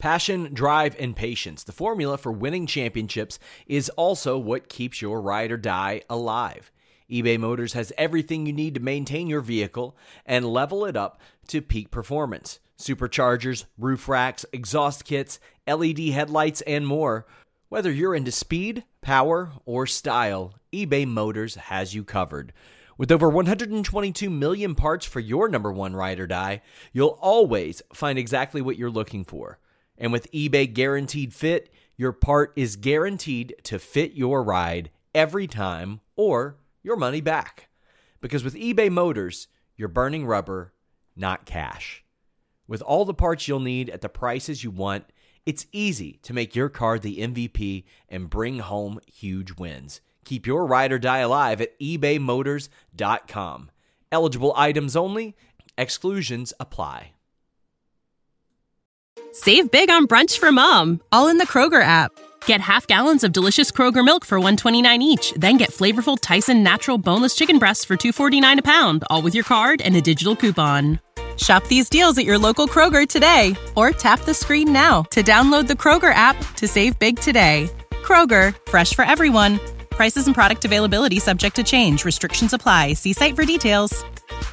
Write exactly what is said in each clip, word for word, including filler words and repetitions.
Passion, drive, and patience. The formula for winning championships is also what keeps your ride or die alive. eBay Motors has everything you need to maintain your vehicle and level it up to peak performance. Superchargers, roof racks, exhaust kits, L E D headlights, and more. Whether you're into speed, power, or style, eBay Motors has you covered. With over one hundred twenty-two million parts for your number one ride or die, you'll always find exactly what you're looking for. And with eBay Guaranteed Fit, your part is guaranteed to fit your ride every time or your money back. Because with eBay Motors, you're burning rubber, not cash. With all the parts you'll need at the prices you want, it's easy to make your car the M V P and bring home huge wins. Keep your ride or die alive at ebay motors dot com. Eligible items only. Exclusions apply. Save big on brunch for mom, all in the Kroger app. Get half gallons of delicious Kroger milk for one dollar and twenty-nine cents each. Then get flavorful Tyson natural boneless chicken breasts for two dollars and forty-nine cents a pound, all with your card and a digital coupon. Shop these deals at your local Kroger today, or tap the screen now to download the Kroger app to save big today. Kroger, fresh for everyone. Prices and product availability subject to change. Restrictions apply. See site for details.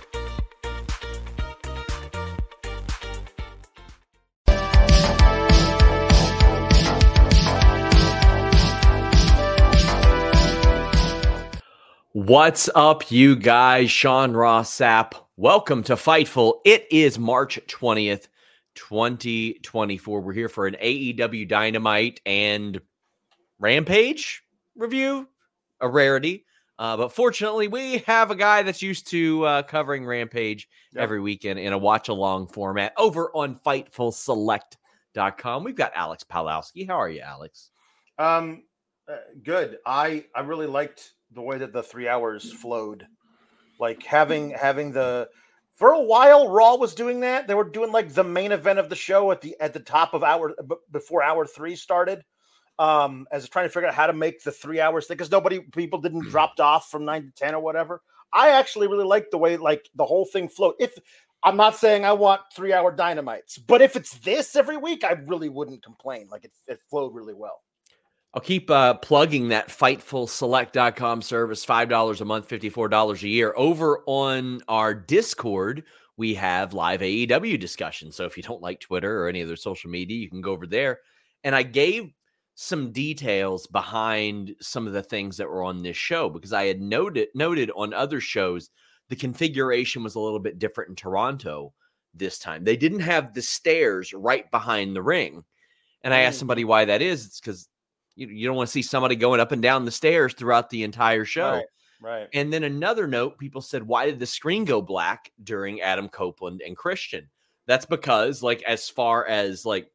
What's up, you guys? Sean Ross Sapp. Welcome to Fightful. It is March twentieth, twenty twenty-four. We're here for an A E W Dynamite and Rampage review, a rarity. Uh, but fortunately, we have a guy that's used to uh, covering Rampage yep. every weekend in a watch-along format over on Fightful Select dot com. We've got Alex Palowski. How are you, Alex? Um, uh, good. I, I really liked the way that the three hours flowed. Like having having the for a while, Raw was doing that. They were doing like the main event of the show at the at the top of hour b- before hour three started. Um, as trying to figure out how to make the three hours thing because nobody people didn't dropped off from nine to ten or whatever. I actually really like the way like the whole thing flowed. If I'm not saying I want three hour dynamites, but if it's this every week, I really wouldn't complain. Like it, it flowed really well. I'll keep uh, plugging that Fightful Select dot com service, five dollars a month, fifty-four dollars a year. Over on our Discord, we have live A E W discussion. So if you don't like Twitter or any other social media, you can go over there. And I gave some details behind some of the things that were on this show because I had noted noted on other shows the configuration was a little bit different in Toronto this time. They didn't have the stairs right behind the ring. And I asked somebody why that is. It's because You, you don't want to see somebody going up and down the stairs throughout the entire show. Right, right. And then another note, people said, why did the screen go black during Adam Copeland and Christian? That's because, like, as far as, like,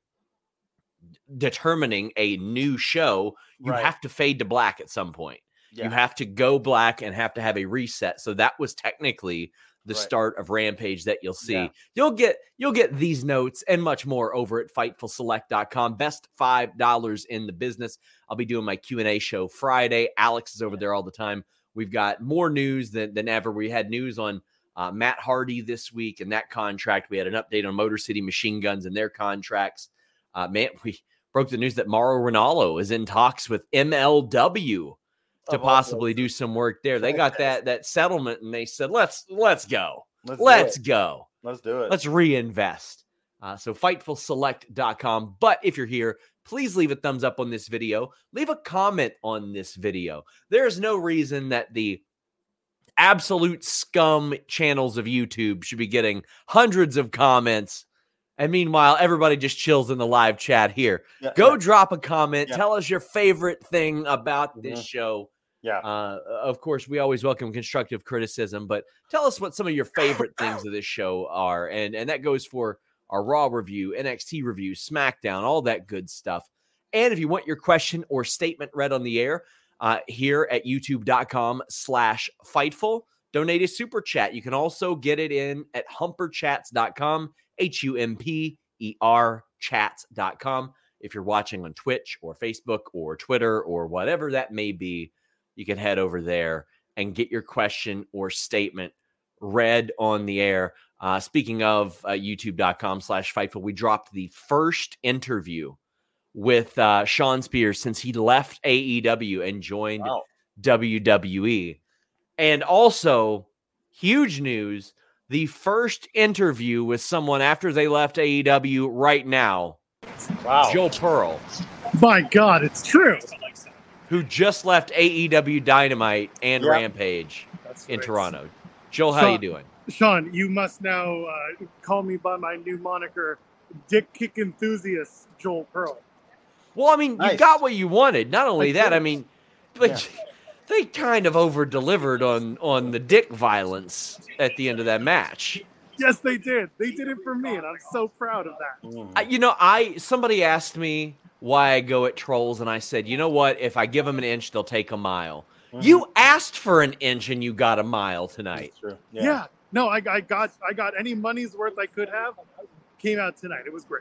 determining a new show, you right. have to fade to black at some point. Yeah. You have to go black and have to have a reset. So that was technically the right. start of Rampage that you'll see. Yeah. You'll get you'll get these notes and much more over at Fightful Select dot com. Best five dollars in the business. I'll be doing my Q and A show Friday. Alex is over there all the time. We've got more news than, than ever. We had news on uh, Matt Hardy this week and that contract. We had an update on Motor City Machine Guns and their contracts. Uh, man, we broke the news that Mauro Ranallo is in talks with M L W to possibly do some work there. They got that that settlement, and they said, let's let's go. Let's, let's go. Let's do it. Let's reinvest. Uh, so Fightful Select dot com. But if you're here, please leave a thumbs up on this video. Leave a comment on this video. There is no reason that the absolute scum channels of YouTube should be getting hundreds of comments. And meanwhile, everybody just chills in the live chat here. Yeah, Go yeah. drop a comment. Yeah. Tell us your favorite thing about this Mhm. show. Yeah. Uh, of course, we always welcome constructive criticism, but tell us what some of your favorite things of this show are. And, and that goes for our Raw review, N X T review, SmackDown, all that good stuff. And if you want your question or statement read on the air, uh, here at youtube.com slash Fightful, donate a super chat. You can also get it in at humper chats dot com, H U M P E R chats dot com. If you're watching on Twitch or Facebook or Twitter or whatever that may be, you can head over there and get your question or statement read on the air. Uh, speaking of uh, youtube.com slash Fightful, we dropped the first interview with uh, Shawn Spears since he left A E W and joined wow. W W E. And also, huge news, the first interview with someone after they left A E W right now. Wow. Joe Pearl. My God, it's true. Who just left A E W Dynamite and yep. Rampage That's in great. Toronto. Joel, how Shawn, you doing? Shawn, you must now uh, call me by my new moniker, Dick Kick Enthusiast Joel Pearl. Well, I mean, nice. You got what you wanted. Not only I that, did. I mean, but yeah. they kind of over-delivered on, on the dick violence at the end of that match. Yes, they did. They did it for me, and I'm so proud of that. Mm. I, you know, I somebody asked me why I go at trolls, and I said, you know what? If I give them an inch, they'll take a mile. Mm-hmm. You asked for an inch, and you got a mile tonight. That's true. Yeah. yeah. No, I, I got I got any money's worth I could have. Came out tonight. It was great.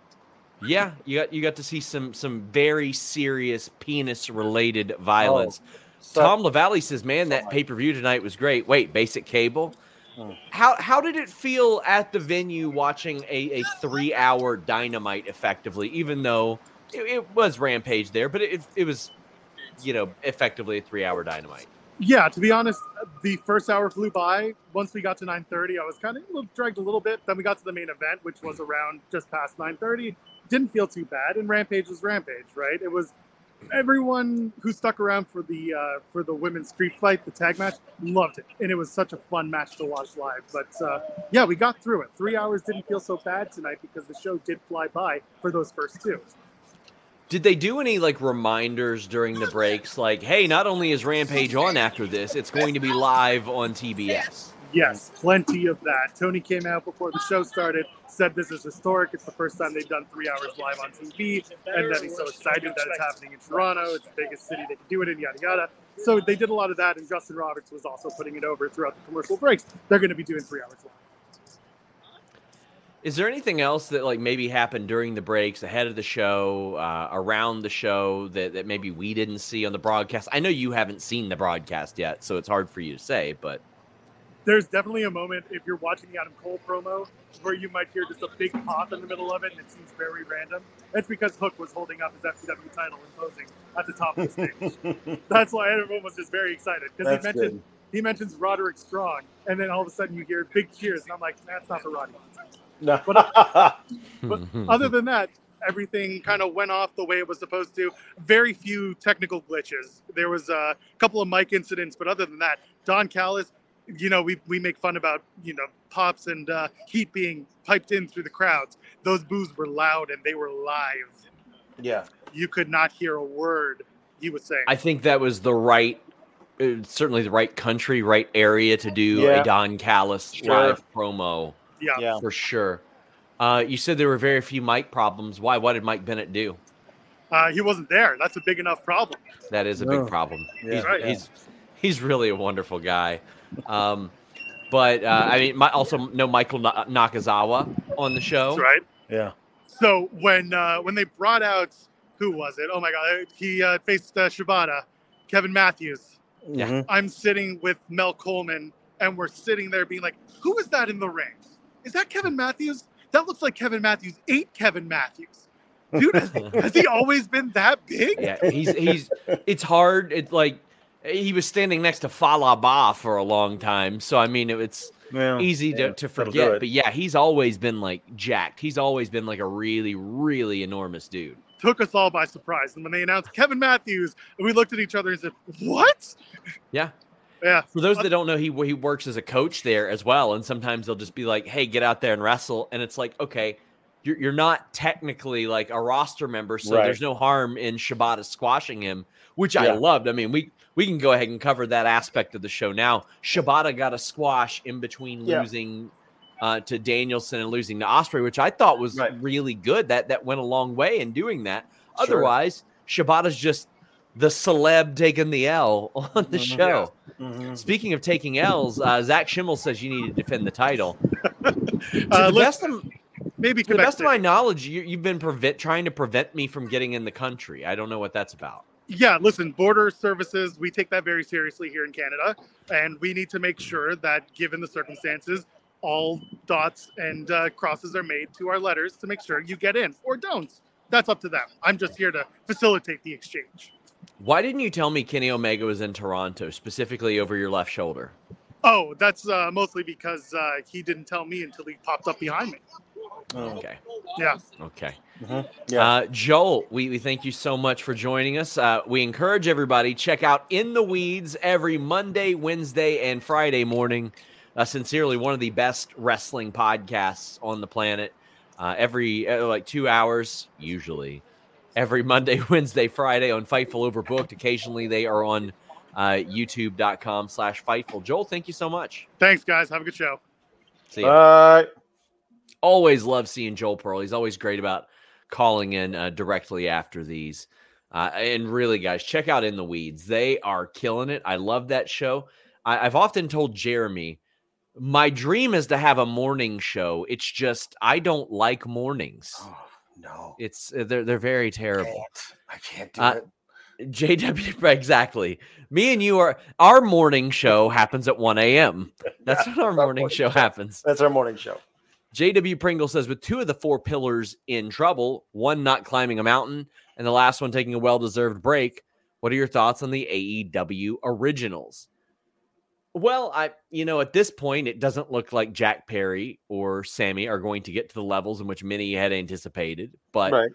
Yeah, you got you got to see some some very serious penis-related violence. Oh, so, Tom LaValle says, man, that pay-per-view tonight was great. Wait, Basic Cable? Hmm. How how did it feel at the venue watching a, a three-hour Dynamite effectively, even though it, it was Rampage there, but it, it was, you know, effectively a three-hour Dynamite? Yeah, to be honest, the first hour flew by. Once we got to nine thirty, I was kind of dragged a little bit. Then we got to the main event, which was around just past nine thirty. Didn't feel too bad, and Rampage was Rampage, right? It was everyone who stuck around for the uh, for the women's street fight, the tag match, loved it, and it was such a fun match to watch live. But uh, yeah, we got through it. Three hours didn't feel so bad tonight because the show did fly by for those first two. Did they do any like reminders during the breaks? Like, hey, not only is Rampage on after this, it's going to be live on T B S. Yes, plenty of that. Tony came out before the show started, said this is historic. It's the first time they've done three hours live on T V, and that he's so excited that it's happening in Toronto. It's the biggest city they can do it in, yada, yada. So they did a lot of that, and Justin Roberts was also putting it over throughout the commercial breaks. They're going to be doing three hours live. Is there anything else that like maybe happened during the breaks, ahead of the show, uh, around the show that, that maybe we didn't see on the broadcast? I know you haven't seen the broadcast yet, so it's hard for you to say, but... There's definitely a moment, if you're watching the Adam Cole promo, where you might hear just a big pop in the middle of it, and it seems very random. That's because Hook was holding up his F C W title and posing at the top of the stage. That's why everyone was just very excited, because he mentioned good. he mentions Roderick Strong, and then all of a sudden you hear big cheers, and I'm like, that's not for Roddy. No. But, but other than that, everything kind of went off the way it was supposed to. Very few technical glitches. There was a couple of mic incidents, but other than that, Don Callis, you know, we we make fun about, you know, pops and uh, heat being piped in through the crowds. Those boos were loud and they were live. Yeah. You could not hear a word he was saying. I think that was the right, uh, certainly the right country, right area to do yeah. a Don Callis sure. live promo. Yeah. yeah. For sure. Uh, you said there were very few mic problems. Why? What did Mike Bennett do? Uh, he wasn't there. That's a big enough problem. That is a no. big problem. Yeah. He's, right. he's he's really a wonderful guy. Um, but uh, I mean, my, also no Michael Na- Nakazawa on the show. That's right. Yeah. So when uh, when they brought out, who was it? Oh my God, he uh, faced uh, Shibata, Kevin Matthews. Yeah. I'm sitting with Mel Coleman, and we're sitting there being like, "Who is that in the ring? Is that Kevin Matthews? That looks like Kevin Matthews ate Kevin Matthews." Dude, has, has he always been that big? Yeah, he's he's. It's hard. It's like. He was standing next to Fallah Bahh for a long time. So, I mean, it, it's well, easy to, yeah, to forget. But, yeah, he's always been, like, jacked. He's always been, like, a really, really enormous dude. Took us all by surprise. And when they announced Kevin Matthews, we looked at each other and said, what? Yeah. Yeah. For those that don't know, he he works as a coach there as well. And sometimes they'll just be like, hey, get out there and wrestle. And it's like, okay, you're, you're not technically, like, a roster member. So, right. there's no harm in Shibata squashing him, which yeah. I loved. I mean, we... We can go ahead and cover that aspect of the show now. Shibata got a squash in between yeah. losing uh, to Danielson and losing to Ospreay, which I thought was right. really good. That that went a long way in doing that. Sure. Otherwise, Shibata's just the celeb taking the L on the mm-hmm. show. Yeah. Mm-hmm. Speaking of taking L's, uh, Zach Schimmel says you need to defend the title. uh, to the best of, maybe to the best of my knowledge, you, you've been prevent, trying to prevent me from getting in the country. I don't know what that's about. Yeah, listen, border services, we take that very seriously here in Canada, and we need to make sure that, given the circumstances, all dots and uh, crosses are made to our letters to make sure you get in or don't. That's up to them. I'm just here to facilitate the exchange. Why didn't you tell me Kenny Omega was in Toronto, specifically over your left shoulder? Oh, that's uh, mostly because uh, he didn't tell me until he popped up behind me. Okay. Yeah. Okay. Mm-hmm. Yeah. Uh, Joel, we, we thank you so much for joining us. Uh, we encourage everybody, check out In the Weeds every Monday, Wednesday, and Friday morning. Uh, sincerely, one of the best wrestling podcasts on the planet. Uh, every, uh, like two hours, usually. Every Monday, Wednesday, Friday on Fightful Overbooked. Occasionally, they are on uh, YouTube.com slash Fightful. Joel, thank you so much. Thanks, guys. Have a good show. See ya. Bye. Always love seeing Joel Pearl. He's always great about calling in uh, directly after these. Uh, and really, guys, check out In the Weeds. They are killing it. I love that show. I, I've often told Jeremy, my dream is to have a morning show. It's just I don't like mornings. Oh, no. It's they're they're very terrible. I can't, I can't do Uh, it. J W, exactly. Me and you are, our morning show happens at one a.m. That's Yeah, when our our morning morning show show. happens. That's our morning show. J W Pringle says, with two of the four pillars in trouble, one not climbing a mountain, and the last one taking a well-deserved break, what are your thoughts on the A E W originals? Well, I, you know, at this point, it doesn't look like Jack Perry or Sammy are going to get to the levels in which many had anticipated, but Right.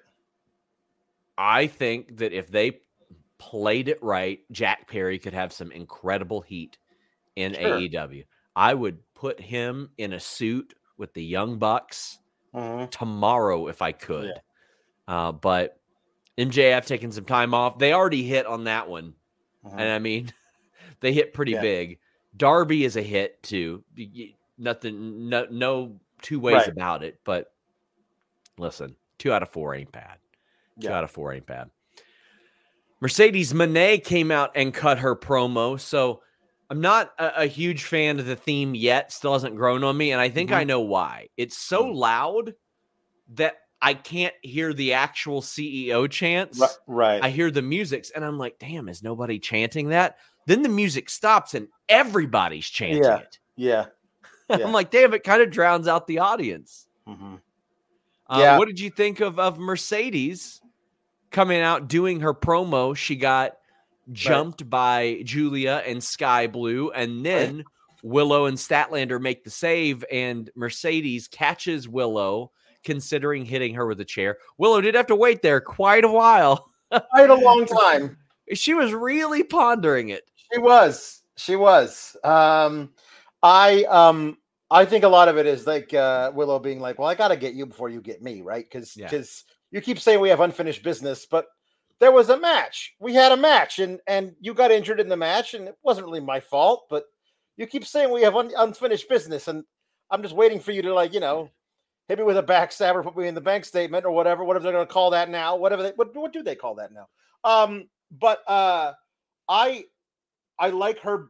I think that if they played it right, Jack Perry could have some incredible heat in Sure. A E W. I would put him in a suit with the Young Bucks Mm-hmm. tomorrow if I could. Uh, but M J F taking some time off. They already hit on that one. Mm-hmm. And I mean, they hit pretty Yeah. big. Darby is a hit too. Y- Nothing, no, no two ways Right. about it. But listen, two out of four ain't bad. Two Yeah. out of four ain't bad. Mercedes Moné came out and cut her promo. So I'm not a, a huge fan of the theme yet. Still hasn't grown on me. And I think Mhm. I know why. It's so Mm. loud that I can't hear the actual C E O chants. Right. right. I hear the musics and I'm like, damn, is nobody chanting that? Then the music stops and everybody's chanting Yeah. it. yeah. Yeah. I'm like, damn, it kind of drowns out the audience. Mm-hmm. Uh, Yeah. What did you think of, of Mercedes coming out doing her promo? She got jumped by Julia and Sky Blue, and then Willow and Statlander make the save, and Mercedes catches Willow, considering hitting her with a chair. Willow did have to wait there quite a while. Quite a long time. She was really pondering it. She was. She was. Um, I um, I think a lot of it is like uh, Willow being like, "Well, I got to get you before you get me," right? Because Yeah. because you keep saying we have unfinished business, but there was a match. We had a match, and and you got injured in the match, and it wasn't really my fault. But you keep saying we have un- unfinished business, and I'm just waiting for you to, like, you know, hit me with a backstabber, put me in the bank statement or whatever, whatever they're going to call that now. Whatever they what what do they call that now? Um, but uh, I I like her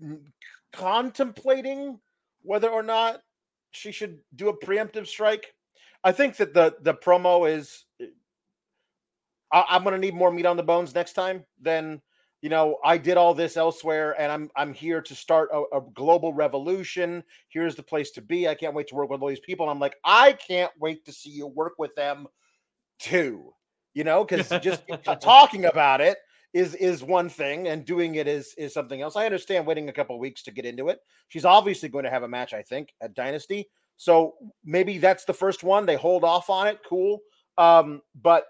contemplating whether or not she should do a preemptive strike. I think that the the promo is. I, I'm going to need more meat on the bones next time. Then, you know, I did all this elsewhere, and I'm I'm here to start a, a global revolution. Here's the place to be. I can't wait to work with all these people. And I'm like, I can't wait to see you work with them too. You know, because just talking about it is is one thing, and doing it is is something else. I understand waiting a couple of weeks to get into it. She's obviously going to have a match, I think, at Dynasty. So maybe that's the first one. They hold off on it. Cool. Um, but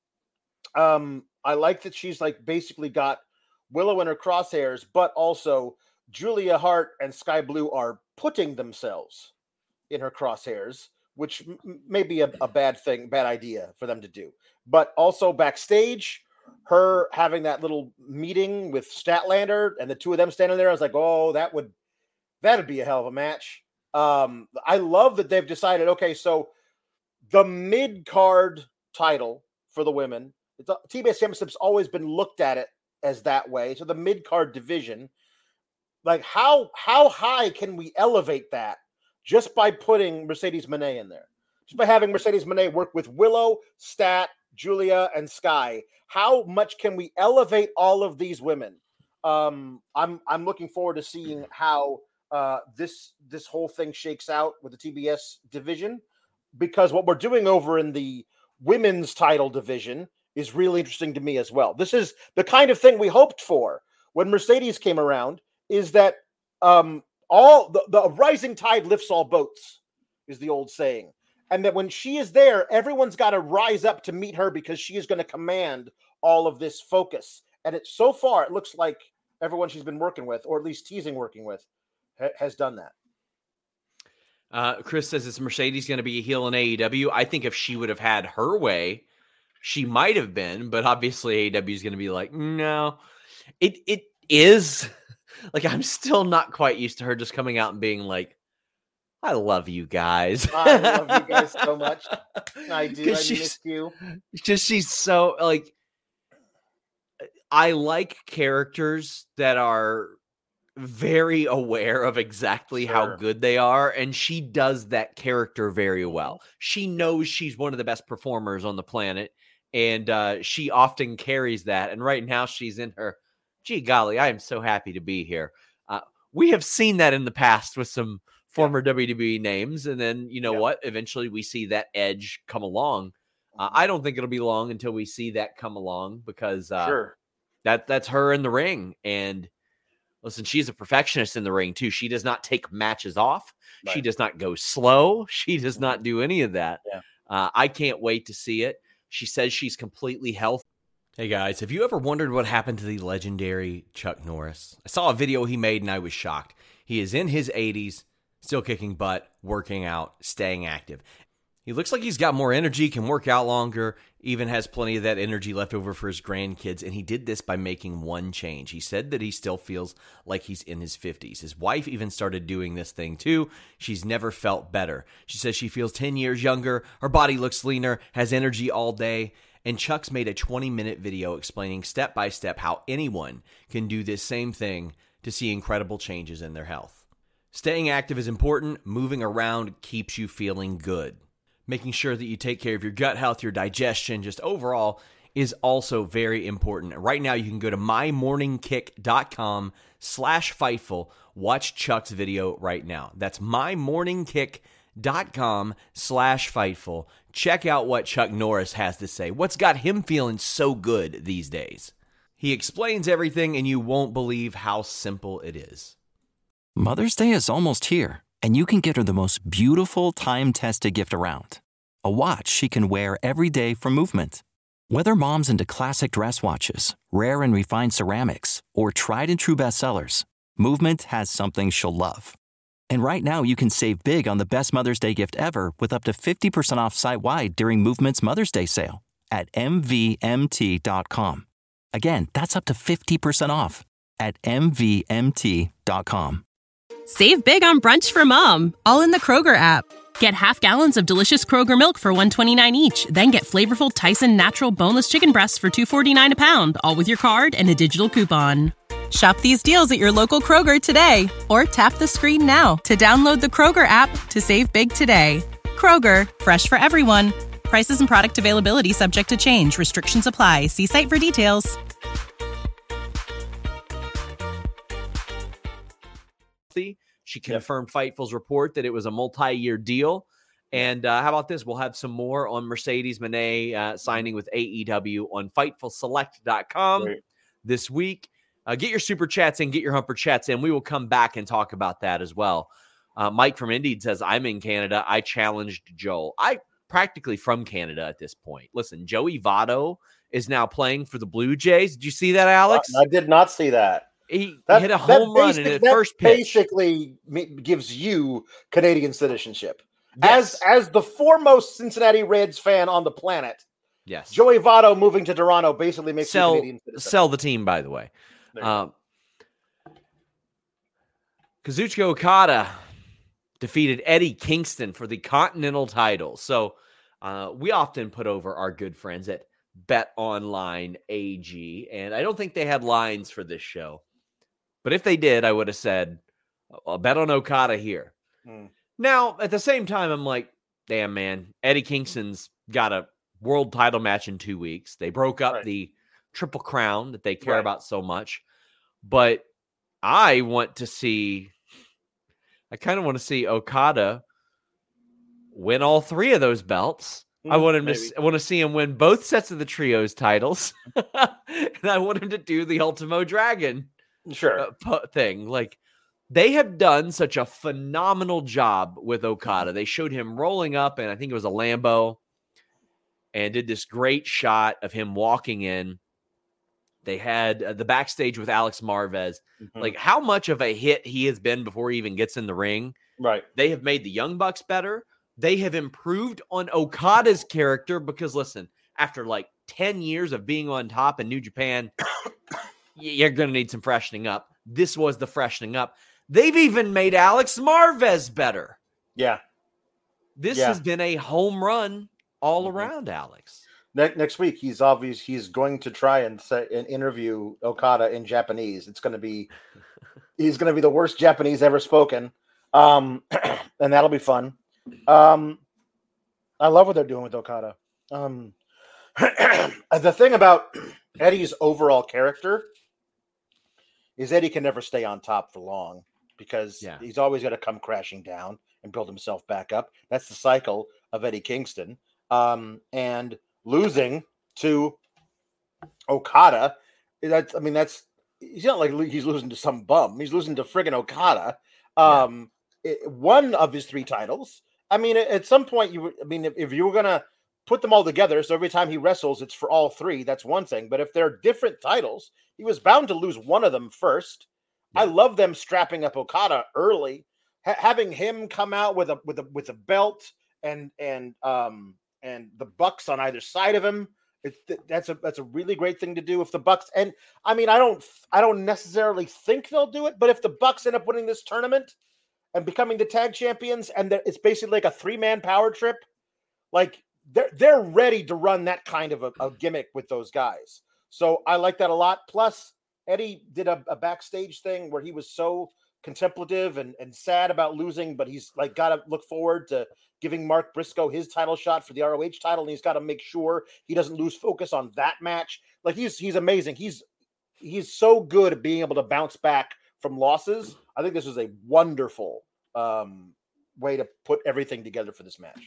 um, I like that she's like basically got Willow in her crosshairs, but also Julia Hart and Sky Blue are putting themselves in her crosshairs, which m- may be a, a bad thing, bad idea for them to do. But also backstage, her having that little meeting with Statlander and the two of them standing there, I was like, oh, that would that'd be a hell of a match. Um, I love that they've decided, okay, so the mid-card title for the women, it's, T B S Championship's always been looked at it as that way. So the mid-card division, like how how high can we elevate that just by putting Mercedes Moné in there? Just by having Mercedes Moné work with Willow, Stat, Julia, and Sky. How much can we elevate all of these women? Um, I'm I'm looking forward to seeing how uh, this this whole thing shakes out with the T B S division, because what we're doing over in the women's title division is really interesting to me as well. This is the kind of thing we hoped for when Mercedes came around, is that um, all the, the rising tide lifts all boats, is the old saying. And that when she is there, everyone's got to rise up to meet her, because she is going to command all of this focus. And it so far, it looks like everyone she's been working with, or at least teasing working with, ha- has done that. Uh, Chris says, is Mercedes going to be a heel in A E W? I think if she would have had her way, she might have been, but obviously A E W is going to be like, no. It It is. Like, I'm still not quite used to her just coming out and being like, I love you guys. I love you guys so much. I do. I miss you. Because she's so, like, I like characters that are very aware of exactly sure. how good they are, and she does that character very well. She knows she's one of the best performers on the planet, and uh, she often carries that. And right now she's in her, gee golly, I am so happy to be here. Uh, we have seen that in the past with some former yeah. W W E names, and then, you know yeah. what? Eventually we see that edge come along. Uh, I don't think it'll be long until we see that come along, because uh, sure. that that's her in the ring. And listen, she's a perfectionist in the ring too. She does not take matches off. Right. She does not go slow. She does not do any of that. Yeah. Uh, I can't wait to see it. She says she's completely healthy. Hey guys, have you ever wondered what happened to the legendary Chuck Norris? I saw a video he made and I was shocked. He is in his eighties, still kicking butt, working out, staying active. He looks like he's got more energy, can work out longer, even has plenty of that energy left over for his grandkids, and he did this by making one change. He said that he still feels like he's in his fifties. His wife even started doing this thing too. She's never felt better. She says she feels ten years younger, her body looks leaner, has energy all day, and Chuck's made a twenty-minute video explaining step by step how anyone can do this same thing to see incredible changes in their health. Staying active is important. Moving around keeps you feeling good. Making sure that you take care of your gut health, your digestion, just overall is also very important. Right now, you can go to mymorningkick.com slash Fightful. Watch Chuck's video right now. That's mymorningkick.com slash Fightful. Check out what Chuck Norris has to say. What's got him feeling so good these days? He explains everything, and you won't believe how simple it is. Mother's Day is almost here, and you can get her the most beautiful time-tested gift around. A watch she can wear every day for Movement. Whether mom's into classic dress watches, rare and refined ceramics, or tried-and-true bestsellers, Movement has something she'll love. And right now, you can save big on the best Mother's Day gift ever with up to fifty percent off site-wide during Movement's Mother's Day sale at M V M T dot com. Again, that's up to fifty percent off at M V M T dot com. Save big on brunch for mom, all in the Kroger app. Get half gallons of delicious Kroger milk for one dollar and twenty-nine cents each. Then get flavorful Tyson natural boneless chicken breasts for two dollars and forty-nine cents a pound, all with your card and a digital coupon. Shop these deals at your local Kroger today, or tap the screen now to download the Kroger app to save big today. Kroger, fresh for everyone. Prices and product availability subject to change. Restrictions apply. See site for details. She confirmed yep. Fightful's report that it was a multi-year deal. And uh, how about this? We'll have some more on Mercedes Moné uh, signing with A E W on Fightful Select dot com right. this week. Uh, get your super chats in, get your humper chats in. We will come back and talk about that as well. Uh, Mike from Indeed says, I'm in Canada. I challenged Joel. I practically from Canada at this point. Listen, Joey Votto is now playing for the Blue Jays. Did you see that, Alex? I did not see that. He that, hit a home run in the first pitch. Basically gives you Canadian citizenship. Yes. As as the foremost Cincinnati Reds fan on the planet, yes, Joey Votto moving to Toronto basically makes sell, you Canadian citizen. Sell the team, by the way. Um, Kazuchika Okada defeated Eddie Kingston for the Continental title. So uh, we often put over our good friends at BetOnline A G, and I don't think they had lines for this show. But if they did, I would have said, I'll bet on Okada here. Hmm. Now, at the same time, I'm like, damn, man, Eddie Kingston's got a world title match in two weeks. They broke up right. the Triple Crown that they care right. about so much. But I want to see I kind of want to see Okada win all three of those belts. Mm, I want him maybe. to I want to see him win both sets of the trios titles. And I want him to do the Ultimo Dragon sure uh, thing. Like, they have done such a phenomenal job with Okada. They showed him rolling up, and I think it was a Lambo, and did this great shot of him walking in. They had uh, the backstage with Alex Marvez. Mm-hmm. Like, how much of a hit he has been before he even gets in the ring. Right. They have made the Young Bucks better. They have improved on Okada's character because, listen, after like ten years of being on top in New Japan, you're going to need some freshening up. This was the freshening up. They've even made Alex Marvez better. Yeah. This yeah. has been a home run all mm-hmm. around, Alex. Ne- next week, he's obvious he's going to try and say, and interview Okada in Japanese. It's going to be, he's going to be the worst Japanese ever spoken. Um, and that'll be fun. Um, I love what they're doing with Okada. Um, the thing about Eddie's overall character is Eddie can never stay on top for long because yeah. he's always got to come crashing down and build himself back up. That's the cycle of Eddie Kingston. Um, and losing to Okada, that's, I mean, that's, he's not like he's losing to some bum. He's losing to friggin' Okada. Um, yeah. it, one of his three titles. I mean, at some point, you, I mean, if, if you were going to put them all together, so every time he wrestles, it's for all three, that's one thing. But if they're different titles, he was bound to lose one of them first. Yeah. I love them strapping up Okada early, ha- having him come out with a with a with a belt and and um and the Bucks on either side of him. It's that's a that's a really great thing to do. If the Bucks, and I mean, I don't I don't necessarily think they'll do it, but if the Bucks end up winning this tournament and becoming the tag champions, and it's basically like a three man power trip, like they're they're ready to run that kind of a, a gimmick with those guys. So I like that a lot. Plus, Eddie did a, a backstage thing where he was so contemplative and, and sad about losing, but he's like got to look forward to giving Mark Briscoe his title shot for the R O H title, and he's got to make sure he doesn't lose focus on that match. Like he's he's amazing. He's he's so good at being able to bounce back from losses. I think this is a wonderful um, way to put everything together for this match.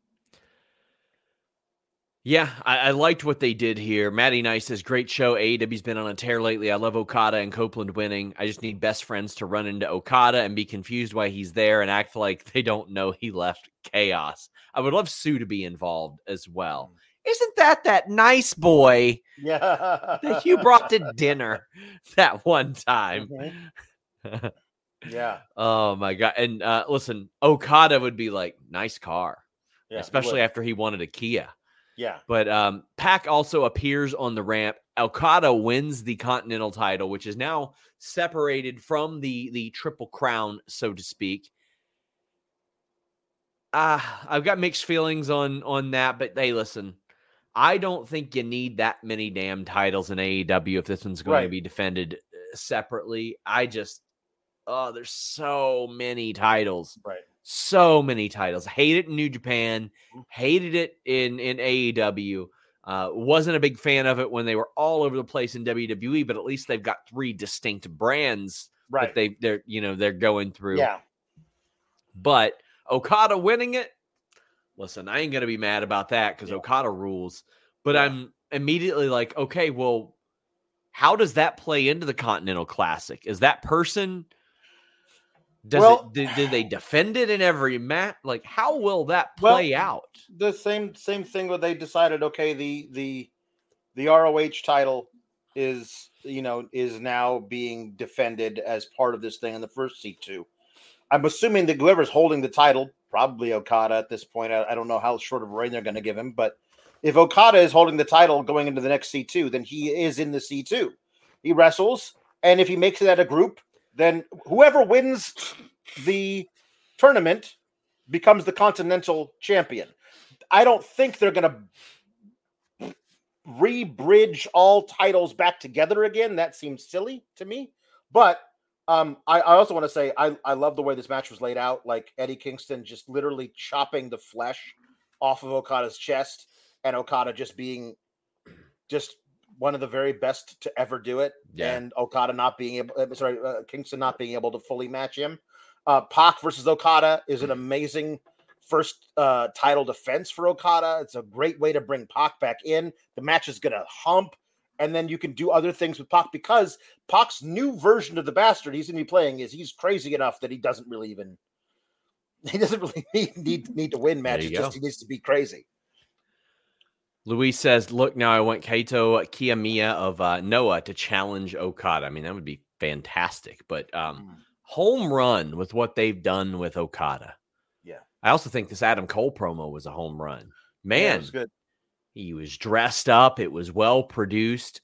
Yeah, I, I liked what they did here. Matty Nice says, great show. A E W's been on a tear lately. I love Okada and Copeland winning. I just need best friends to run into Okada and be confused why he's there and act like they don't know he left Chaos. I would love Sue to be involved as well. Isn't that that nice boy yeah. that you brought to dinner that one time? Mm-hmm. Yeah. Oh, my God. And uh, listen, Okada would be like, nice car, yeah, especially after he wanted a Kia. Yeah. But um, Pac also appears on the ramp. Okada wins the Continental title, which is now separated from the, the Triple Crown, so to speak. Uh, I've got mixed feelings on, on that, but hey, listen, I don't think you need that many damn titles in A E W if this one's going right. to be defended separately. I just, oh, there's so many titles. Right. So many titles. Hate it in New Japan. Hated it in, in A E W. Uh, wasn't a big fan of it when they were all over the place in W W E, but at least they've got three distinct brands right. that they they're you know they're going through. Yeah. But Okada winning it, listen, I ain't gonna be mad about that because yeah. Okada rules. But yeah. I'm immediately like, okay, well, how does that play into the Continental Classic? Is that person? Does well, it, did, did they defend it in every match? Like, how will that play well, out? The same same thing where they decided, okay, the the the R O H title is you know is now being defended as part of this thing in the first C two. I'm assuming that whoever's holding the title, probably Okada at this point. I, I don't know how short of a reign they're going to give him, but if Okada is holding the title going into the next C two, then he is in the C two. He wrestles, and if he makes it at a group, then whoever wins the tournament becomes the Continental Champion. I don't think they're going to re-bridge all titles back together again. That seems silly to me. But um, I, I also want to say I, I love the way this match was laid out. Like Eddie Kingston just literally chopping the flesh off of Okada's chest, and Okada just being just one of the very best to ever do it. Yeah. And Okada not being able, sorry, uh, Kingston not being able to fully match him. Uh, Pac versus Okada is an amazing first uh, title defense for Okada. It's a great way to bring Pac back in. The match is going to hump, and then you can do other things with Pac because Pac's new version of the Bastard he's going to be playing is he's crazy enough that he doesn't really even he doesn't really need need, need to win matches. Just he needs to be crazy. Luis says, "Look, now I want Kaito Kiyomiya of uh, Noah to challenge Okada." I mean, that would be fantastic. But um, mm. home run with what they've done with Okada. Yeah. I also think this Adam Cole promo was a home run. Man, yeah, it was good. He was dressed up. It was well produced.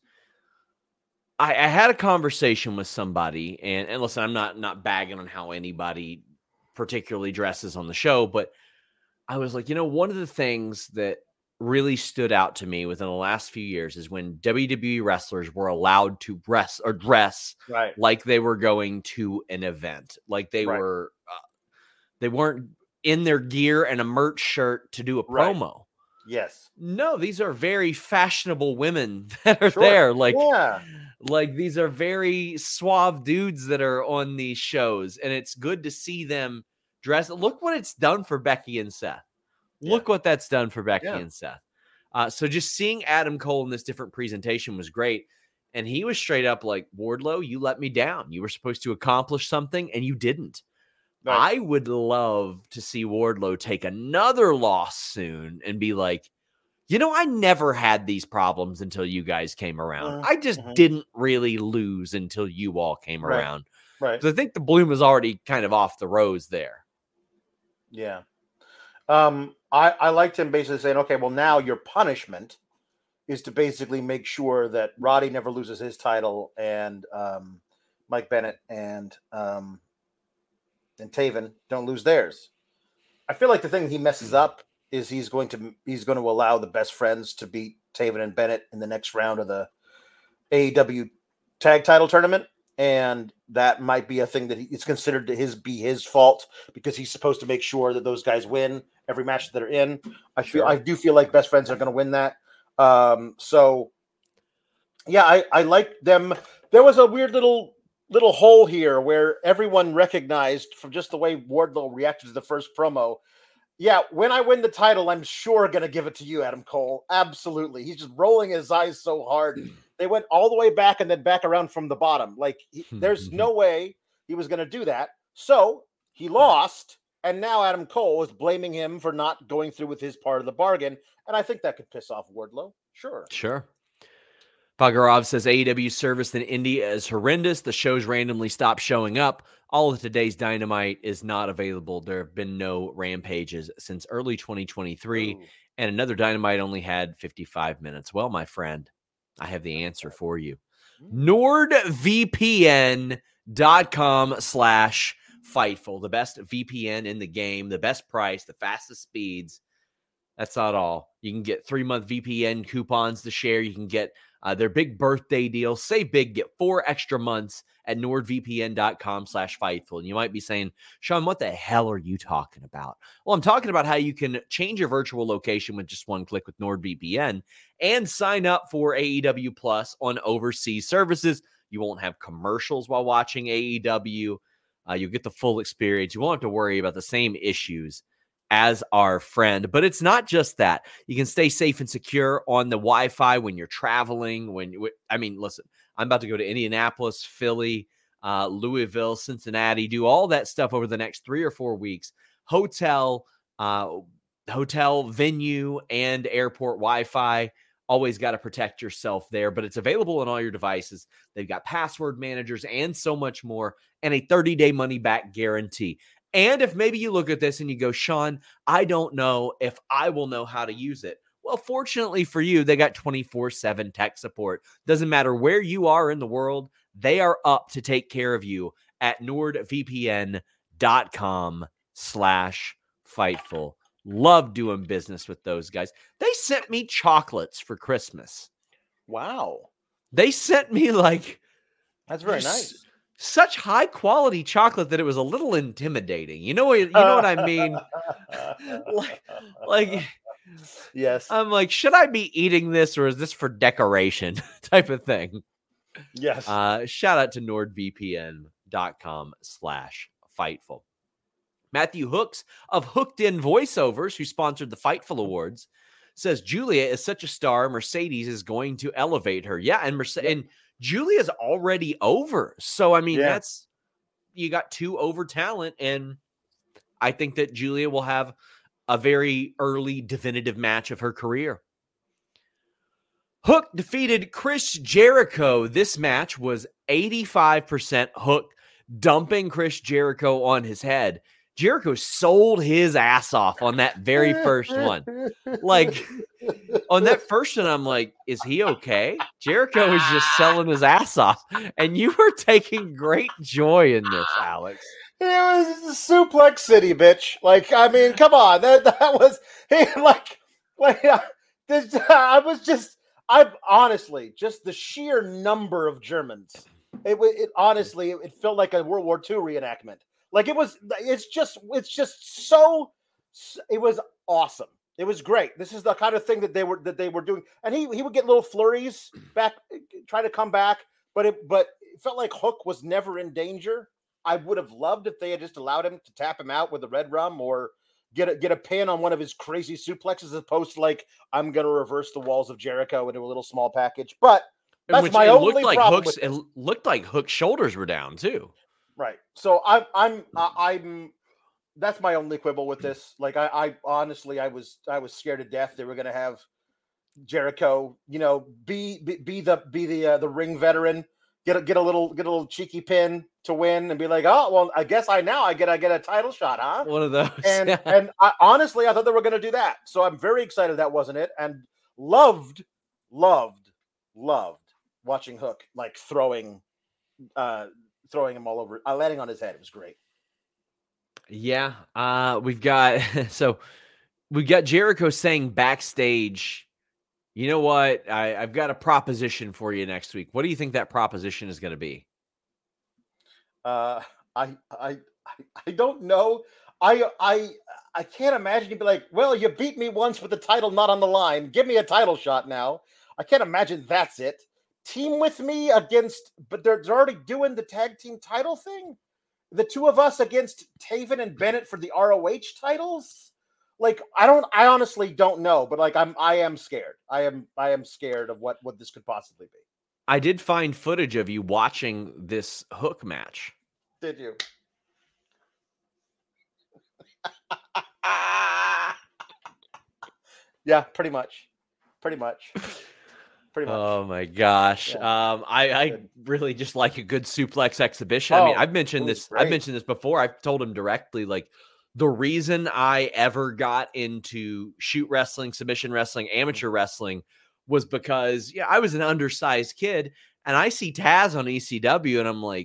I, I had a conversation with somebody, and, and listen, I'm not not bagging on how anybody particularly dresses on the show, but I was like, you know, one of the things that really stood out to me within the last few years is when W W E wrestlers were allowed to dress or dress right. like they were going to an event, like they right. were, uh, they weren't in their gear and a merch shirt to do a promo. Right. Yes. No, these are very fashionable women that are sure. there. Like, yeah. like these are very suave dudes that are on these shows, and it's good to see them dress. Look what it's done for Becky and Seth. Look yeah. what that's done for Becky yeah. and Seth. Uh, so just seeing Adam Cole in this different presentation was great. And he was straight up like, Wardlow, you let me down. You were supposed to accomplish something, and you didn't. Right. I would love to see Wardlow take another loss soon and be like, you know, I never had these problems until you guys came around. Uh, I just uh-huh. didn't really lose until you all came right. around. Right. So I think the bloom is already kind of off the rose there. Yeah. Um, I, I liked him basically saying, okay, well, now your punishment is to basically make sure that Roddy never loses his title and um, Mike Bennett and um, and Taven don't lose theirs. I feel like the thing he messes up is he's going to he's going to allow the best friends to beat Taven and Bennett in the next round of the A E W tag title tournament. And that might be a thing that he, it's considered to his be his fault because he's supposed to make sure that those guys win every match that they're in. I feel, sure. I do feel like best friends are going to win that. Um, so yeah, I, I like them. There was a weird little, little hole here where everyone recognized from just the way Wardlow reacted to the first promo. Yeah. When I win the title, I'm sure going to give it to you, Adam Cole. Absolutely. He's just rolling his eyes so hard. They went all the way back and then back around from the bottom. Like he, there's no way he was going to do that. So he lost. And now Adam Cole is blaming him for not going through with his part of the bargain. And I think that could piss off Wardlow. Sure. Sure. Bagarov says A E W service in India is horrendous. The shows randomly stop showing up. All of today's Dynamite is not available. There have been no rampages since early twenty twenty-three. Ooh. And another Dynamite only had fifty-five minutes. Well, my friend, I have the answer for you. NordVPN.com slash Fightful, the best V P N in the game, the best price, the fastest speeds. That's not all. You can get three-month V P N coupons to share. You can get uh, their big birthday deal. Save big, get four extra months at NordVPN.com slash Fightful. And you might be saying, Sean, what the hell are you talking about? Well, I'm talking about how you can change your virtual location with just one click with NordVPN and sign up for A E W Plus on overseas services. You won't have commercials while watching A E W. Uh, you'll get the full experience. You won't have to worry about the same issues as our friend. But it's not just that. You can stay safe and secure on the Wi-Fi when you're traveling. When you, I mean, listen, I'm about to go to Indianapolis, Philly, uh, Louisville, Cincinnati, do all that stuff over the next three or four weeks. Hotel, uh, hotel venue, and airport Wi-Fi. Always got to protect yourself there, but it's available on all your devices. They've got password managers and so much more, and a thirty-day money-back guarantee. And if maybe you look at this and you go, Sean, I don't know if I will know how to use it. Well, fortunately for you, they got twenty-four seven tech support. Doesn't matter where you are in the world, they are up to take care of you at NordVPN.com slash Fightful. Love doing business with those guys. They sent me chocolates for Christmas. Wow. They sent me like... That's very nice. Such high quality chocolate that it was a little intimidating. You know what, you know what I mean? like, like, yes. I'm like, should I be eating this or is this for decoration type of thing? Yes. Uh, shout out to NordVPN.com slash Fightful. Matthew Hooks of Hooked In Voiceovers, who sponsored the Fightful Awards, says Julia is such a star. Mercedes is going to elevate her. Yeah, and Merce- Yeah. and Julia's already over. So I mean, Yeah. that's you got two over talent, and I think that Julia will have a very early definitive match of her career. Hook defeated Chris Jericho. This match was eighty-five percent Hook dumping Chris Jericho on his head. Jericho sold his ass off on that very first one. Like, on that first one, I'm like, is he okay? Jericho is just selling his ass off. And you were taking great joy in this, Alex. It was Suplex City, bitch. Like, I mean, come on. That that was like, like uh, this. I was just, I honestly, just the sheer number of Germans. It it honestly, it felt like a World War Two reenactment. Like it was, it's just, it's just so. It was awesome. It was great. This is the kind of thing that they were that they were doing, and he he would get little flurries back, try to come back, but it but it felt like Hook was never in danger. I would have loved if they had just allowed him to tap him out with the red rum or get a, get a pin on one of his crazy suplexes, as opposed to like, I'm going to reverse the walls of Jericho into a little small package. But that's Which my it only looked like problem Hook's, with this. it looked like Hook's shoulders were down too. Right. So I'm I'm I'm that's my only quibble with this. Like I, I honestly I was I was scared to death they were going to have Jericho, you know, be be, be the be the uh, the ring veteran. Get a get a little get a little cheeky pin to win and be like, oh well, I guess I now I get I get a title shot, huh? One of those. And and I, honestly, I thought they were going to do that, so I'm very excited that wasn't it, and loved, loved, loved watching Hook like throwing, uh, throwing him all over, uh, landing on his head. It was great. Yeah, uh, we've got so we've got Jericho saying backstage, you know what? I, I've got a proposition for you next week. What do you think that proposition is going to be? Uh, I, I, I don't know. I, I, I can't imagine you'd be like, well, you beat me once with the title not on the line. Give me a title shot now. I can't imagine that's it. Team with me against, but they're, they're already doing the tag team title thing. The two of us against Taven and Bennett for the R O H titles. Like, I don't, I honestly don't know, but like, I'm, I am scared. I am, I am scared of what, what this could possibly be. I did find footage of you watching this Hook match. Did you? Yeah, pretty much. Pretty much. Pretty much. Oh my gosh. Yeah. Um, I, I Good. really just like a good suplex exhibition. I Oh, mean, I've mentioned it was this. great. I've mentioned this before. I've told him directly, like, the reason I ever got into shoot wrestling, submission wrestling, amateur wrestling was because, yeah, I was an undersized kid and I see Taz on E C W and I'm like,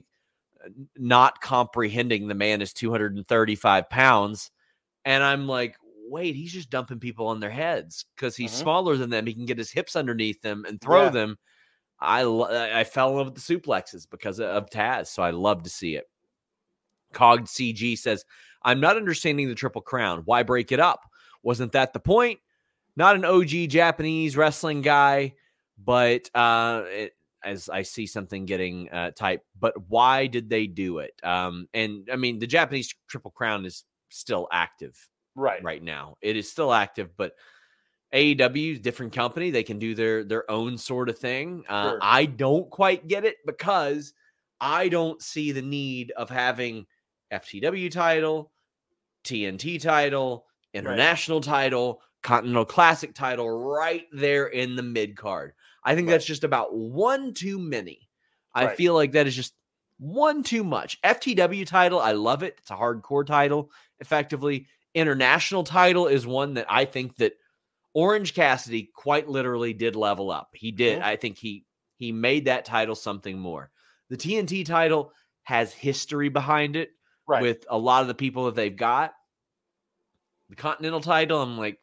not comprehending the man is two hundred thirty-five pounds. And I'm like, wait, he's just dumping people on their heads because he's Mhm. smaller than them. He can get his hips underneath them and throw Yeah. them. I lo- I fell in love with the suplexes because of, of Taz. So I love to see it. Cog C G says, I'm not understanding the Triple Crown. Why break it up? Wasn't that the point? Not an O G Japanese wrestling guy, but uh, it, as I see something getting uh, typed, but why did they do it? Um, and I mean, the Japanese Triple Crown is still active Right. right now. It is still active, but A E W, different company. They can do their, their own sort of thing. Uh, Sure. I don't quite get it because I don't see the need of having F T W title, T N T title, international title, Continental Classic title right there in the mid card. I think Right. that's just about one too many. I Right. feel like that is just one too much. F T W title, I love it. It's a hardcore title, effectively. International title is one that I think that Orange Cassidy quite literally did level up. He did. Mhm. I think he he made that title something more. The T N T title has history behind it Right. with a lot of the people that they've got. The Continental title, I'm like,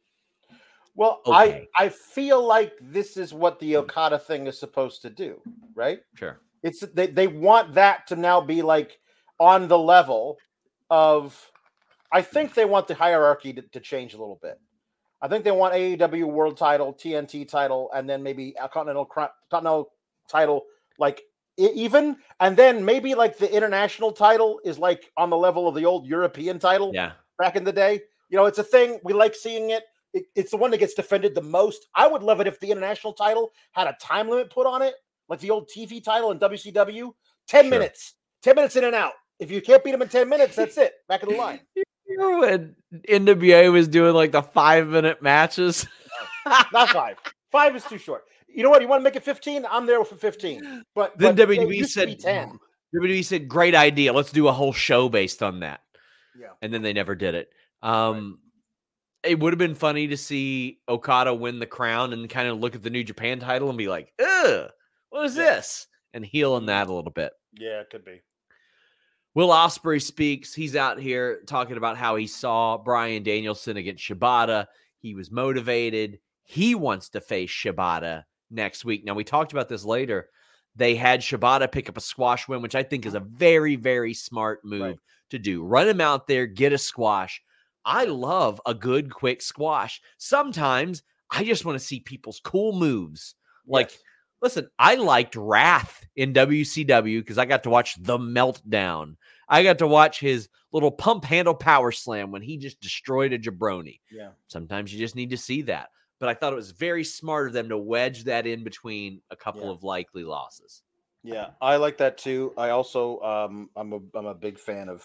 Well, Okay. I I feel like this is what the Okada thing is supposed to do, right? sure. It's they, they want that to now be like on the level of. I think they want the hierarchy to, to change a little bit. I think they want A E W World Title, T N T title, and then maybe a Continental Cro- Continental title like even, and then maybe like the international title is like on the level of the old European title Yeah. back in the day. You know, it's a thing. We like seeing it. it. It's the one that gets defended the most. I would love it if the international title had a time limit put on it, like the old T V title in W C W. ten Sure. minutes. ten minutes in and out. If you can't beat them in ten minutes, that's it. Back of the line. You remember when N W A was doing like the five minute matches? Not five. Five is too short. You know what? You want to make it fifteen? I'm there for fifteen. But Then but W it W E used to said be ten. W W E said, great idea. Let's do a whole show based on that. Yeah. And then they never did it. Um, right. It would have been funny to see Okada win the crown and kind of look at the New Japan title and be like, ugh, what is Yeah. this? And heel in that a little bit. Yeah, it could be. Will Ospreay speaks. He's out here talking about how he saw Bryan Danielson against Shibata. He was motivated. He wants to face Shibata next week. Now, we talked about this later. They had Shibata pick up a squash win, which I think is a very, very smart move Right. to do. Run him out there, get a squash. I love a good, quick squash. Sometimes I just want to see people's cool moves. Like, Yes. listen, I liked Wrath in W C W because I got to watch The Meltdown. I got to watch his little pump handle power slam when he just destroyed a jabroni. Yeah. Sometimes you just need to see that. But I thought it was very smart of them to wedge that in between a couple Yeah. of likely losses. Yeah, I like that too. I also um I'm a I'm a big fan of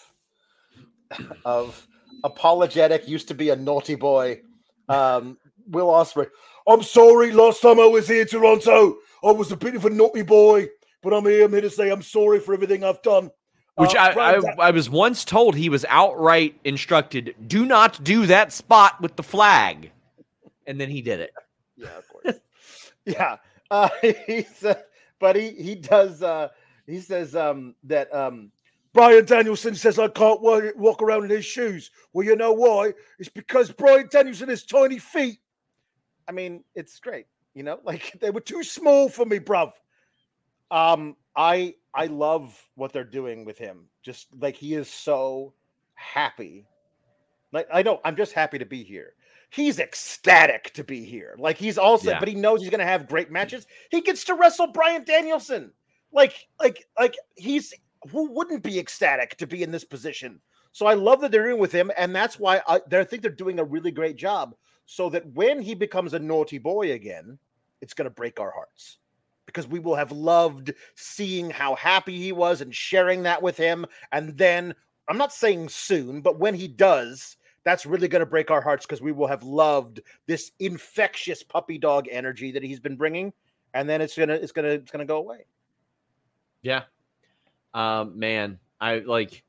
of apologetic, used to be a naughty boy. Um Will Ospreay. I'm sorry, last time I was here, Toronto, I was a bit of a naughty boy, but I'm here, I'm here to say I'm sorry for everything I've done. Which Uh, I, Brian, I I was once told he was outright instructed, do not do that spot with the flag. And then he did it. Yeah, of course. yeah. Uh, he's, uh, but he, he does, uh, he says um, that um, Bryan Danielson says I can't walk, walk around in his shoes. Well, you know why? It's because Bryan Danielson has tiny feet. I mean, it's great. You know, like they were too small for me, bruv. Um, I, I love what they're doing with him. Just like he is so happy. Like, I know, I'm just happy to be here. He's ecstatic to be here. Like he's also, Yeah. but he knows he's going to have great matches. He gets to wrestle Bryan Danielson. Like, like, like he's, who wouldn't be ecstatic to be in this position? So I love that they're doing with him. And that's why I, I think they're doing a really great job so that when he becomes a naughty boy again, it's going to break our hearts because we will have loved seeing how happy he was and sharing that with him. And then I'm not saying soon, but when he does, that's really going to break our hearts because we will have loved this infectious puppy dog energy that he's been bringing, and then it's gonna, it's gonna, it's gonna go away. Yeah, um, man, I like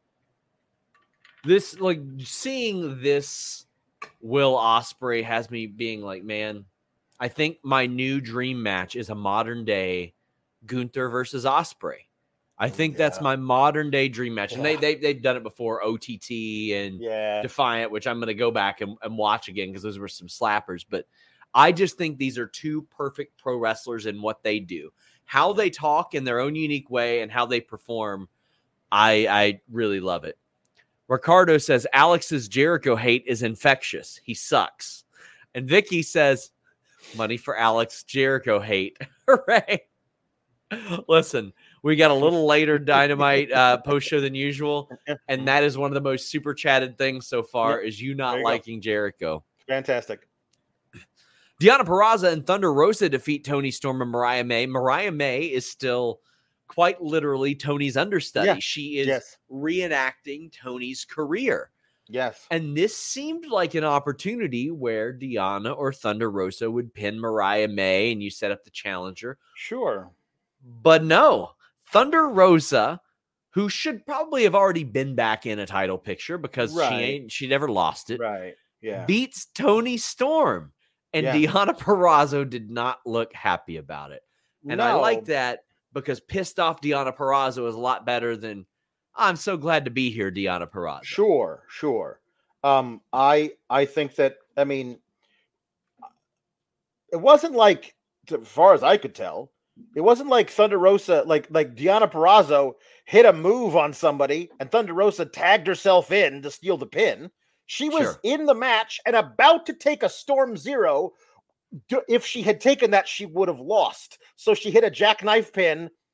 this. Like seeing this Will Ospreay has me being like, man, I think my new dream match is a modern day Gunther versus Ospreay. I think Yeah. that's my modern day dream match. And Yeah. they, they, they've done it before, O T T and Yeah, Defiant, which I'm going to go back and, and watch again because those were some slappers. But I just think these are two perfect pro wrestlers in what they do. How they talk in their own unique way and how they perform, I, I really love it. Ricardo says, Alex's Jericho hate is infectious. He sucks. And Vicky says, money for Alex Jericho hate. Hooray. Listen, we got a little later Dynamite uh, post show than usual, and that is one of the most super chatted things so far. Yep. Is you There not you go. liking Jericho? fantastic. Deonna Purrazzo and Thunder Rosa defeat Toni Storm and Mariah May. Mariah May is still quite literally Tony's understudy. Yeah. She is Yes, reenacting Tony's career. yes, And this seemed like an opportunity where Deonna or Thunder Rosa would pin Mariah May and you set up the challenger. sure. But no, Thunder Rosa, who should probably have already been back in a title picture because Right. she ain't, she never lost it, Right. Yeah. beats Toni Storm. And Yeah. Deonna Purrazzo did not look happy about it. And I No. like that because pissed off Deonna Purrazzo is a lot better than I'm so glad to be here, Deonna Purrazzo. Sure, sure. Um, I I think that I mean, it wasn't like, as far as I could tell, it wasn't like Thunder Rosa, like like Deonna Purrazzo hit a move on somebody and Thunder Rosa tagged herself in to steal the pin. She was Sure. in the match and about to take a Storm Zero. D- If she had taken that, she would have lost. So she hit a jackknife pin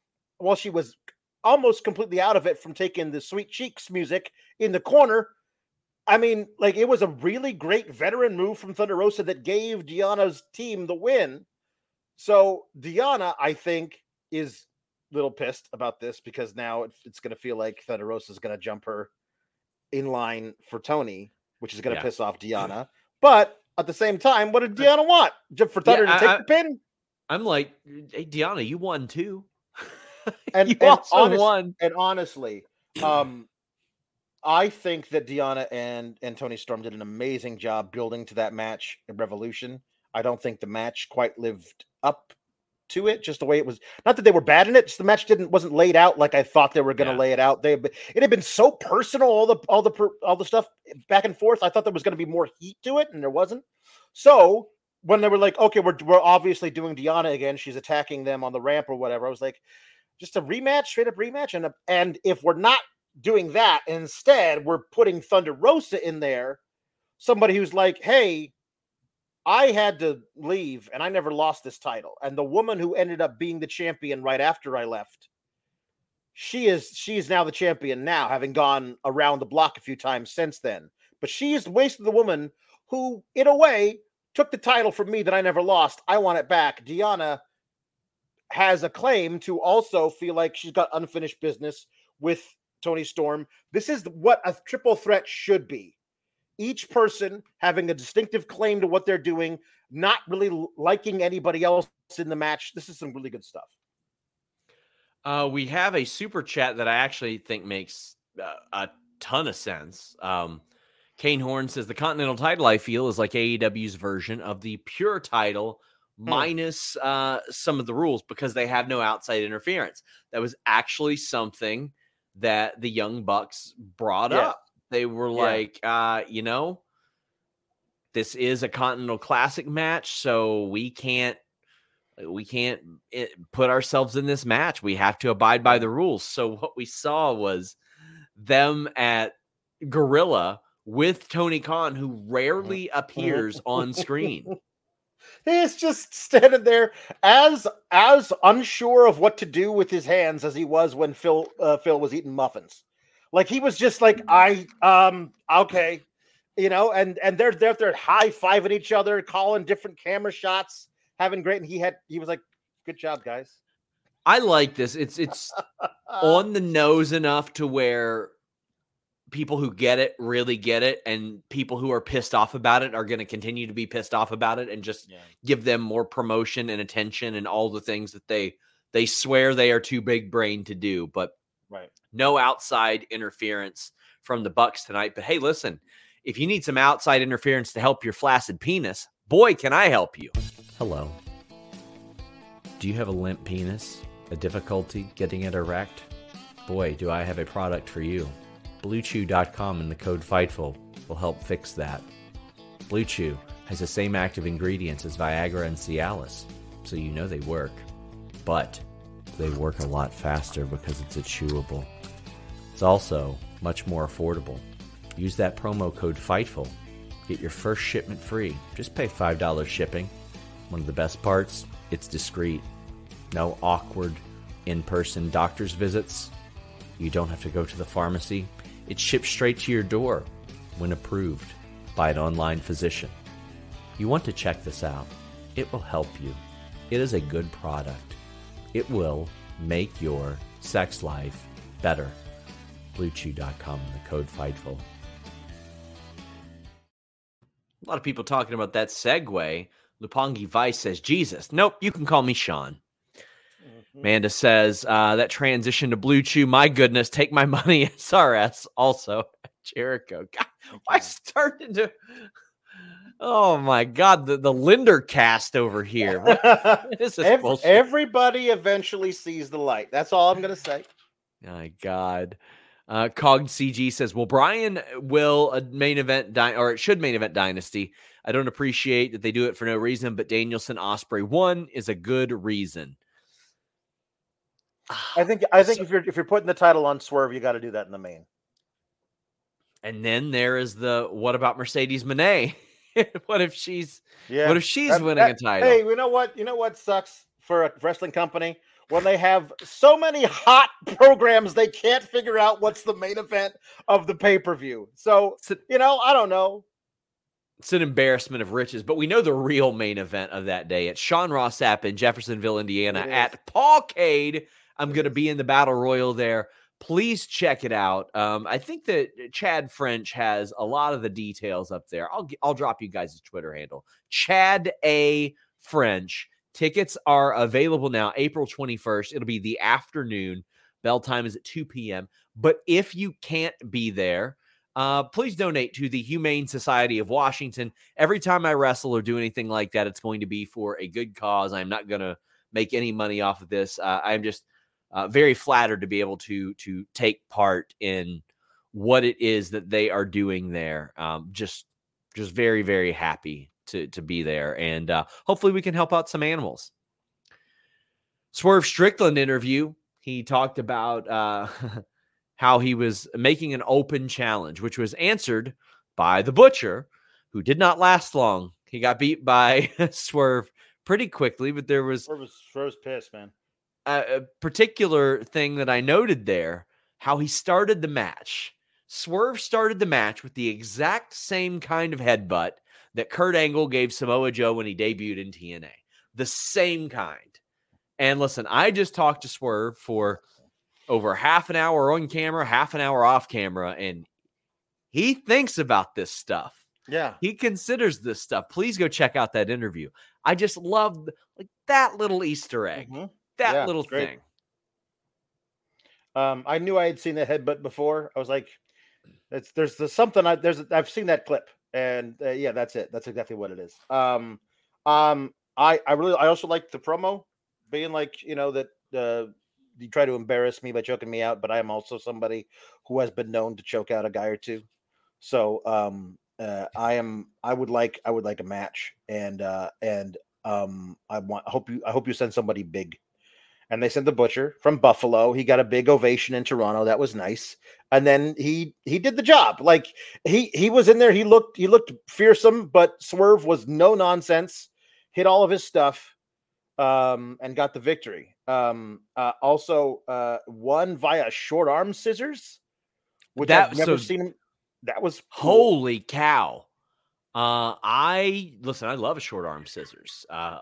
while she was almost completely out of it from taking the Sweet Cheeks music in the corner. I mean, like, it was a really great veteran move from Thunder Rosa that gave Deanna's team the win. So Deanna, I think, is a little pissed about this because now it's going to feel like Thunder Rosa is going to jump her in line for Tony, which is going to yeah. piss off Deanna. But at the same time, what did Deanna want? For Thunder yeah, to take I, the pin? I'm like, hey, Deanna, you won too. And you and also honest, won. And honestly, um, I think that Deanna and, and Toni Storm did an amazing job building to that match in Revolution. I don't think the match quite lived up to it, just the way it was. Not that they were bad in it, just the match didn't wasn't laid out like I thought they were going to yeah. lay it out. They it had been so personal, all the all the all the stuff back and forth. I thought there was going to be more heat to it, and there wasn't. So when they were like, okay, we're we're obviously doing Deanna again, she's attacking them on the ramp or whatever, I was like, just a rematch, straight up rematch, and a, and if we're not doing that, instead we're putting Thunder Rosa in there, somebody who's like, hey, I had to leave and I never lost this title. And the woman who ended up being the champion right after I left, she is she is now the champion now, having gone around the block a few times since then. But she is wasted the woman who, in a way, took the title from me that I never lost. I want it back. Deanna has a claim to also feel like she's got unfinished business with Toni Storm. This is what a triple threat should be. Each person having a distinctive claim to what they're doing, not really liking anybody else in the match. This is some really good stuff. Uh, we have a super chat that I actually think makes uh, a ton of sense. Um, Kane Horn says, the Continental title, I feel, is like A E W's version of the pure title hmm. minus uh, some of the rules because they have no outside interference. That was actually something that the Young Bucks brought yeah. up. They were yeah. like, uh, you know, this is a Continental Classic match, so we can't we can't put ourselves in this match. We have to abide by the rules. So what we saw was them at Gorilla with Tony Khan, who rarely appears on screen. He's just standing there as as unsure of what to do with his hands as he was when Phil uh, Phil was eating muffins. Like he was just like, I, um, okay, you know, and, and they're, they're, they're high-fiving each other, calling different camera shots, having great. And he had, he was like, good job, guys. I like this. It's, it's on the nose enough to where people who get it really get it. And people who are pissed off about it are going to continue to be pissed off about it and just yeah. give them more promotion and attention and all the things that they, they swear they are too big brain to do. But right. no outside interference from the Bucks tonight. But hey, listen, if you need some outside interference to help your flaccid penis, boy, can I help you. Hello. Do you have a limp penis? A difficulty getting it erect? Boy, do I have a product for you. Blue Chew dot com and the code FIGHTFUL will help fix that. Blue Chew has the same active ingredients as Viagra and Cialis, so you know they work. But they work a lot faster because it's a chewable. It's also much more affordable. Use that promo code FIGHTFUL. Get your first shipment free. Just pay five dollars shipping. One of the best parts, it's discreet. No awkward in-person doctor's visits. You don't have to go to the pharmacy. It ships straight to your door when approved by an online physician. You want to check this out. It will help you. It is a good product. It will make your sex life better. Blue Chew dot com, the code FIGHTFUL. A lot of people talking about that segue. Lupongi Vice says, Jesus. Nope, you can call me Sean. Mm-hmm. Amanda says, uh, that transition to Blue Chew, my goodness, take my money. S R S also. Jericho. God, I started to... Oh my God, the, the Linder cast over here. What is this Every, everybody eventually sees the light. That's all I'm going to say. My God. Uh, Cog C G says, well, Brian will a main event, di- or it should main event Dynasty. I don't appreciate that they do it for no reason, but Danielson Osprey one is a good reason. I think I think so, if you're if you're putting the title on Swerve, you got to do that in the main. And then there is the what about Mercedes Moné? What if she's yeah. What if she's that, winning that, a title? Hey, you know what? You know what sucks for a wrestling company when they have so many hot programs they can't figure out what's the main event of the pay-per-view. So, you know, I don't know. It's an embarrassment of riches, but we know the real main event of that day. It's Sean Ross Sapp in Jeffersonville, Indiana at Paulcade. I'm going to be in the Battle Royal there. Please check it out. Um, I think that Chad French has a lot of the details up there. I'll I'll drop you guys' Twitter handle. Chad A. French. Tickets are available now, April twenty-first. It'll be the afternoon. Bell time is at two p.m. But if you can't be there, Uh, please donate to the Humane Society of Washington. Every time I wrestle or do anything like that, it's going to be for a good cause. I'm not going to make any money off of this. Uh, I'm just uh, very flattered to be able to to take part in what it is that they are doing there. Um, just just very, very happy to, to be there. And uh, hopefully we can help out some animals. Swerve Strickland interview. He talked about... Uh, how he was making an open challenge, which was answered by the Butcher, who did not last long. He got beat by Swerve pretty quickly, but there was, Swerve was, Swerve was pissed, man. A, a particular thing that I noted there, how he started the match. Swerve started the match with the exact same kind of headbutt that Kurt Angle gave Samoa Joe when he debuted in T N A. The same kind. And listen, I just talked to Swerve for over half an hour on camera, half an hour off camera, and he thinks about this stuff. Yeah. He considers this stuff. Please go check out that interview. I just love like that little Easter egg, Mm-hmm. that yeah, little thing. Um, I knew I had seen the headbutt before. I was like, it's there's, there's something I there's I've seen that clip, and uh, yeah, that's it. That's exactly what it is. Um, um, I I really I also liked the promo being like, you know, that uh you try to embarrass me by choking me out, but I am also somebody who has been known to choke out a guy or two. So um, uh, I am. I would like. I would like a match, and uh, and um, I want. I hope you. I hope you send somebody big. And they sent the Butcher from Buffalo. He got a big ovation in Toronto. That was nice. And then he he did the job. Like he he was in there. He looked he looked fearsome, but Swerve was no nonsense. Hit all of his stuff. Um, and got the victory. Um, uh, also, uh, won via short arm scissors, which That- I've never so- seen him. That was cool. Holy cow. Uh, I listen, I love short arm scissors. Uh,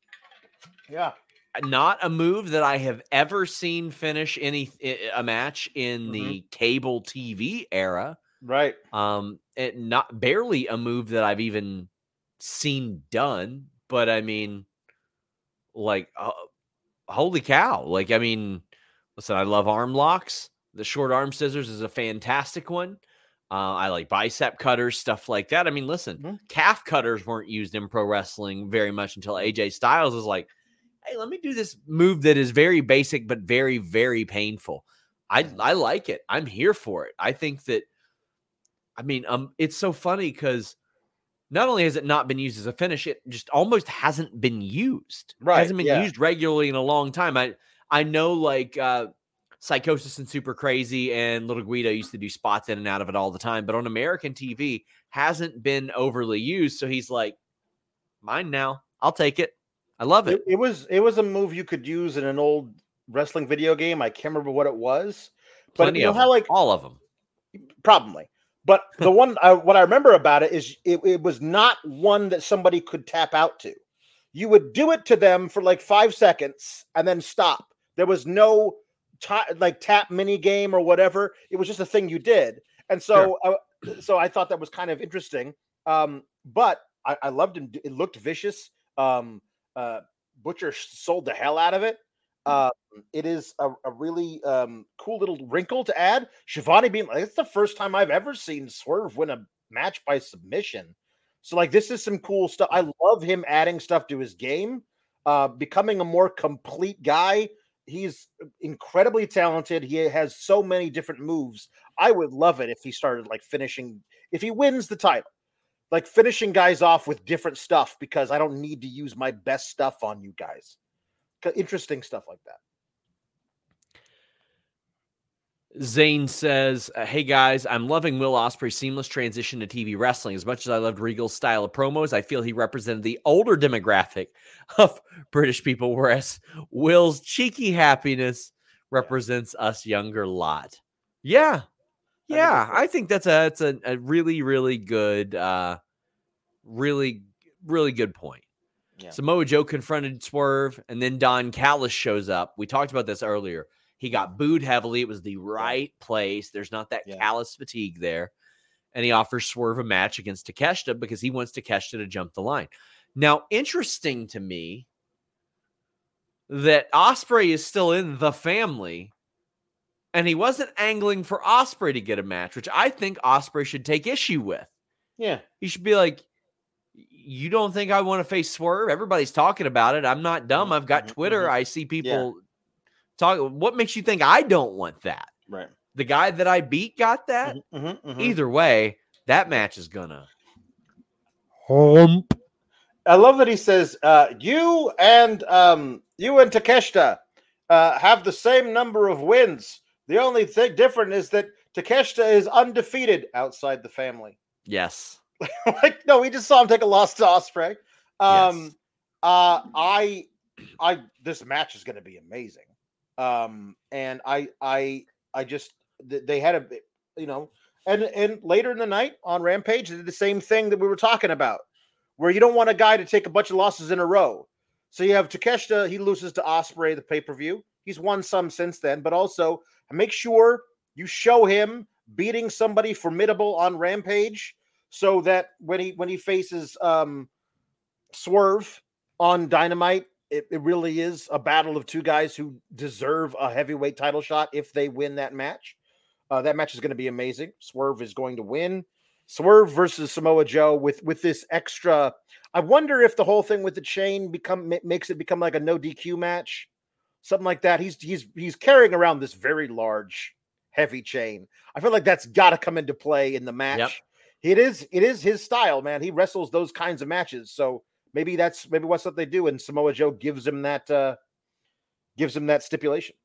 Yeah. not a move that I have ever seen finish any a match in the cable T V era. Right. Um, it not barely a move that I've even seen done, but I mean, like, uh, holy cow! Like, I mean, listen, I love arm locks. The short arm scissors is a fantastic one. Uh, I like bicep cutters, stuff like that. I mean, listen, Mhm. calf cutters weren't used in pro wrestling very much until A J Styles was like, hey, let me do this move that is very basic, but very, very painful. I, I like it. I'm here for it. I think that, I mean, um, it's so funny because not only has it not been used as a finish, it just almost hasn't been used. Right, Hasn't been yeah. used regularly in a long time. I, I know like uh, Psychosis and Super Crazy and Little Guido used to do spots in and out of it all the time, but on American T V hasn't been overly used. So he's like, mine now. I'll take it. I love it. It, it was it was a move you could use in an old wrestling video game. I can't remember what it was, but Plenty you know of how them. like all of them. probably. But the one I, what I remember about it is it, it was not one that somebody could tap out to. You would do it to them for like five seconds and then stop. There was no ta- like tap mini game or whatever. It was just a thing you did. And so, uh, so I thought that was kind of interesting. Um, but I, I loved it. It looked vicious. Um, uh, Butcher sold the hell out of it. Uh, it is a, a really um, cool little wrinkle to add. Shivani being like, it's the first time I've ever seen Swerve win a match by submission. So, like, this is some cool stuff. I love him adding stuff to his game, uh, becoming a more complete guy. He's incredibly talented. He has so many different moves. I would love it if he started like finishing, if he wins the title, like finishing guys off with different stuff, because I don't need to use my best stuff on you guys. Interesting stuff like that. Zane says, uh, hey guys, I'm loving Will Ospreay's seamless transition to T V wrestling. As much as I loved Regal's style of promos, I feel he represented the older demographic of British people, whereas Will's cheeky happiness represents us younger lot. Yeah. Yeah. I think that's a, that's a, a really, really good, uh, really, really good point. Yeah. Samoa Joe confronted Swerve, and then Don Callis shows up. We talked about this earlier. He got booed heavily. It was the right place. There's not that yeah. Callis fatigue there. And he offers Swerve a match against Takeshita because he wants Takeshita to jump the line. Now, interesting to me that Ospreay is still in the family, and he wasn't angling for Ospreay to get a match, which I think Ospreay should take issue with. Yeah. He should be like, you don't think I want to face Swerve? Everybody's talking about it. I'm not dumb. I've got Twitter. Mm-hmm. I see people yeah. talk. What makes you think I don't want that? Right. The guy that I beat got that? Mm-hmm, mm-hmm. Either way, that match is gonna hump. I love that he says, uh, you and um, you and Takeshita uh, have the same number of wins. The only thing different is that Takeshita is undefeated outside the family. Yes. Like, no, we just saw him take a loss to Ospreay. Um, yes. uh, I, I, this match is going to be amazing. Um, and I, I, I just, they had a, you know, and, and later in the night on Rampage, they did the same thing that we were talking about, where you don't want a guy to take a bunch of losses in a row. So you have Takeshita, he loses to Ospreay, the pay-per-view. He's won some since then, but also make sure you show him beating somebody formidable on Rampage, so that when he when he faces um, Swerve on Dynamite, it, it really is a battle of two guys who deserve a heavyweight title shot if they win that match. Uh, that match is going to be amazing. Swerve is going to win. Swerve versus Samoa Joe with with this extra. I wonder if the whole thing with the chain become makes it become like a no D Q match, something like that. He's he's he's carrying around this very large, heavy chain. I feel like that's got to come into play in the match. Yep. It is it is his style, man. He wrestles those kinds of matches, so maybe that's maybe what's what they do, and Samoa Joe gives him that uh, gives him that stipulation.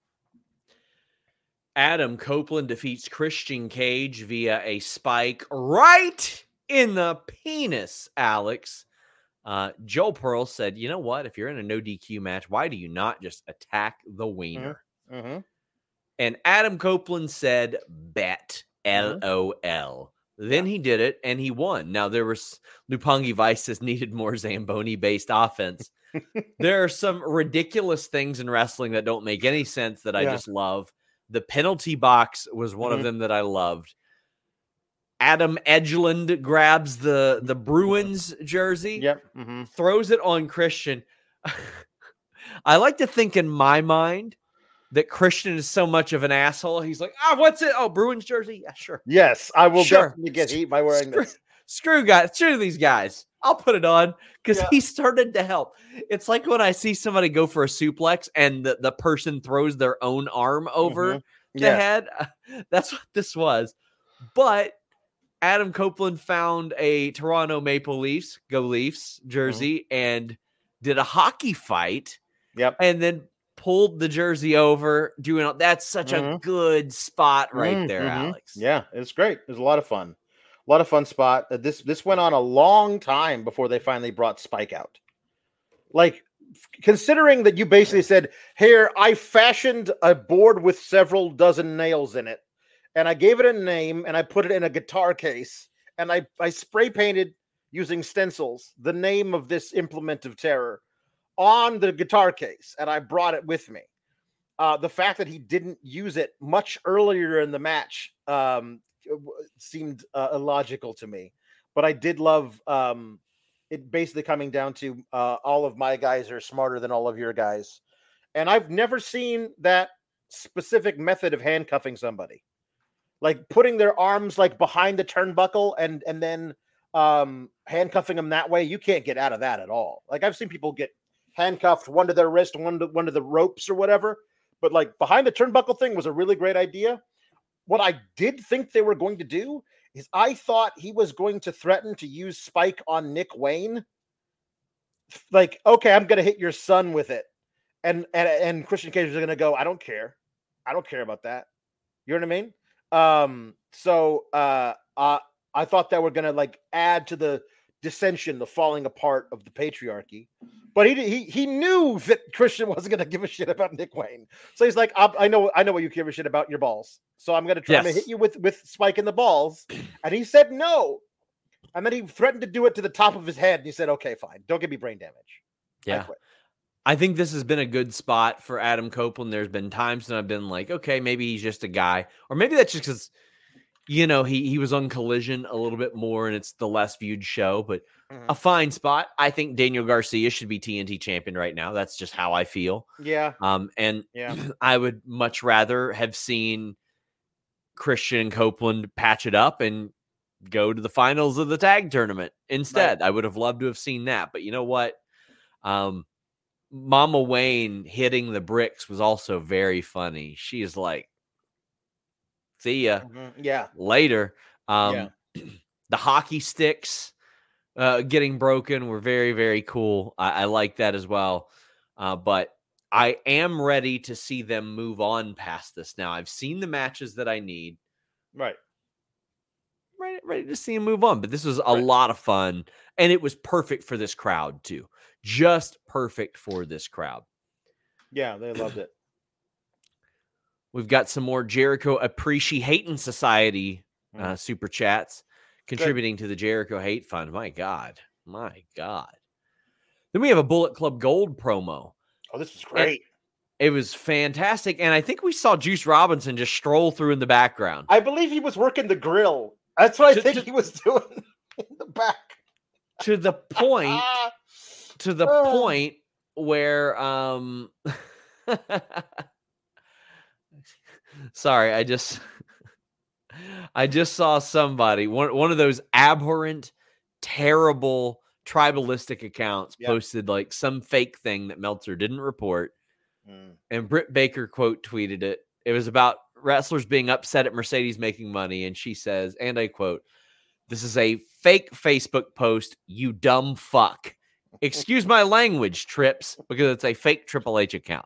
Adam Copeland defeats Christian Cage via a spike right in the penis, Alex. Uh, Joe Pearl said, you know what? If you're in a no D Q match, why do you not just attack the wiener? Mm-hmm. And Adam Copeland said, bet, L O L. Then he did it, and he won. Now, there was Lupangi Vices needed more Zamboni-based offense. There are some ridiculous things in wrestling that don't make any sense that I Yeah. just love. The penalty box was one Mhm. of them that I loved. Adam Edgeland grabs the, the Bruins jersey, Yep. Mm-hmm. throws it on Christian. I like to think in my mind that Christian is so much of an asshole. He's like, ah, what's it? Oh, Bruins jersey? Yeah, sure. Yes, I will Sure. definitely get heat by wearing Screw, this. screw guys, screw these guys. I'll put it on because Yeah. he started to help. It's like when I see somebody go for a suplex and the, the person throws their own arm over Mhm. the Yeah. head. That's what this was. But Adam Copeland found a Toronto Maple Leafs, go Leafs jersey and did a hockey fight Yep. and then pulled the jersey over. Doing that's such a Mhm. good spot right Mm, there, mhm. Alex. Yeah, it's great. It was a lot of fun. A lot of fun spot. Uh, This this went on a long time before they finally brought Spike out. Like, f- considering that you basically said, here, I fashioned a board with several dozen nails in it, and I gave it a name, and I put it in a guitar case, and I, I spray painted using stencils the name of this implement of terror on the guitar case, and I brought it with me. Uh, the fact that he didn't use it much earlier in the match um, w- seemed uh, illogical to me. But I did love um, it basically coming down to uh, all of my guys are smarter than all of your guys. And I've never seen that specific method of handcuffing somebody. Like putting their arms like behind the turnbuckle and and then um, handcuffing them that way. You can't get out of that at all. Like I've seen people get handcuffed, one to their wrist, one to one to the ropes or whatever. But like behind the turnbuckle thing was a really great idea. What I did think they were going to do is I thought he was going to threaten to use Spike on Nick Wayne. Like, okay, I'm going to hit your son with it. And, and, and Christian Cage was going to go, I don't care. I don't care about that. You know what I mean? Um, so uh, uh, I thought that were going to like add to the dissension, the falling apart of the patriarchy. But he he he knew that Christian wasn't going to give a shit about Nick Wayne. So he's like, I, I know I know what you give a shit about, your balls. So I'm going to try Yes. to hit you with, with Spike in the balls. And he said no. And then he threatened to do it to the top of his head. And he said, okay, fine. Don't give me brain damage. Yeah. I think this has been a good spot for Adam Copeland. There's been times when I've been like, okay, maybe he's just a guy. Or maybe that's just because, you know, he, he was on Collision a little bit more and it's the less viewed show. But mm-hmm. a fine spot. I think Daniel Garcia should be T N T champion right now. That's just how I feel. Yeah. Um, and yeah. I would much rather have seen Christian and Copeland patch it up and go to the finals of the tag tournament instead. Right. I would have loved to have seen that. But you know what? Um, Mama Wayne hitting the bricks was also very funny. She is like, see ya. Mm-hmm. Yeah. Later. Um, yeah. The hockey sticks uh, getting broken were very, very cool. I, I like that as well. Uh, but I am ready to see them move on past this now. I've seen the matches that I need. Right. Ready, ready to see him move on. But this was a right. lot of fun. And it was perfect for this crowd, too. Just perfect for this crowd. Yeah, they loved it. We've got some more Jericho Appreciating Society uh, super chats contributing Good. to the Jericho Hate Fund. My God. My God. Then we have a Bullet Club Gold promo. Oh, this was great. And it was fantastic. And I think we saw Juice Robinson just stroll through in the background. I believe he was working the grill. That's what I to, think to, he was doing in the back. To the point... To the oh. point where, um, sorry, I just, I just saw somebody, one, one of those abhorrent, terrible tribalistic accounts yep. posted like some fake thing that Meltzer didn't report. Mm. And Britt Baker quote tweeted it. It was about wrestlers being upset at Mercedes making money. And she says, and I quote, "This is a fake Facebook post, you dumb fuck. Excuse my language, Trips, because it's a fake Triple H account."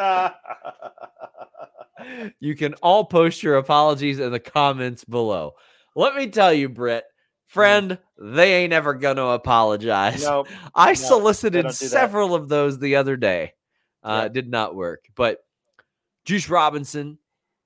You can all post your apologies in the comments below. Let me tell you, Britt, friend, they ain't ever going to apologize. Nope. I no, solicited do several that. of those the other day. Uh, yeah. Did not work. But Juice Robinson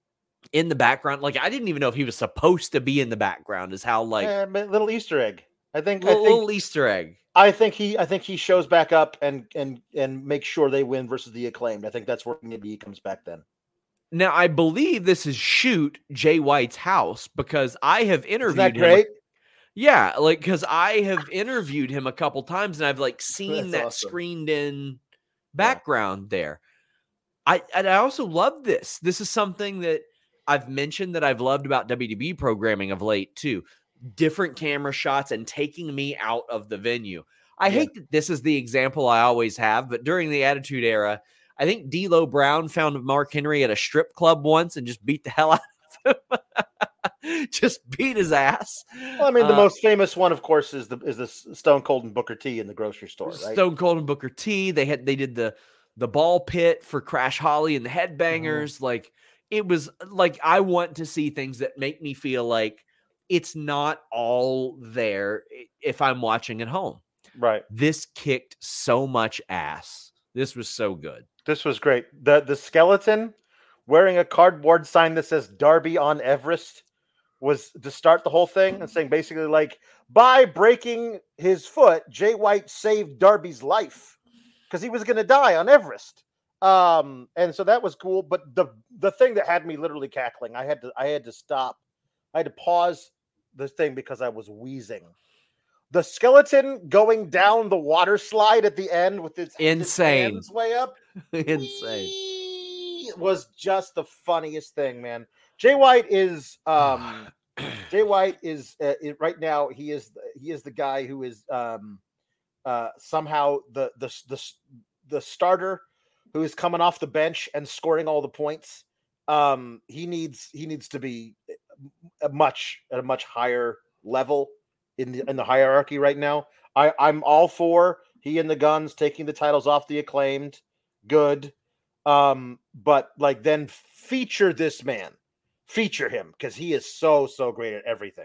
in the background, like I didn't even know if he was supposed to be in the background, is how like yeah, little Easter egg. I think little, I think, little Easter egg. I think he I think he shows back up and and and makes sure they win versus the Acclaimed. I think that's where maybe he comes back then. Now I believe this is shoot Jay White's house because I have interviewed Isn't that him. Great? Yeah, like because I have interviewed him a couple times and I've like seen That's that awesome. screened in background yeah. there. I and I also love this. This is something that I've mentioned that I've loved about W W E programming of late too. Different camera shots and taking me out of the venue. I yeah. hate that this is the example I always have, but during the Attitude Era, I think D'Lo Brown found Mark Henry at a strip club once and just beat the hell out of him. Just beat his ass. Well, I mean, the uh, most famous one, of course, is the is the Stone Cold and Booker T in the grocery store, right? Stone Cold and Booker T. They had they did the the ball pit for Crash Holly and the Headbangers. Mm-hmm. Like it was like I want to see things that make me feel like it's not all there if I'm watching at home. Right. This kicked so much ass. This was so good. This was great. The the skeleton wearing a cardboard sign that says Darby on Everest was to start the whole thing and saying basically like, by breaking his foot, Jay White saved Darby's life because he was going to die on Everest. Um, and so that was cool. But the the thing that had me literally cackling, I had to I had to stop. I had to pause the thing because I was wheezing. The skeleton going down the water slide at the end with its, insane its hands way up. Insane. It was just the funniest thing, man. Jay White is um Jay White is uh, right now he is he is the guy who is um uh somehow the the the the starter who is coming off the bench and scoring all the points. Um he needs he needs to be a much at a much higher level in the in the hierarchy right now. I, I'm all for he and the Guns taking the titles off the Acclaimed. Good. Um, but like then feature this man. feature him because he is so, so great at everything.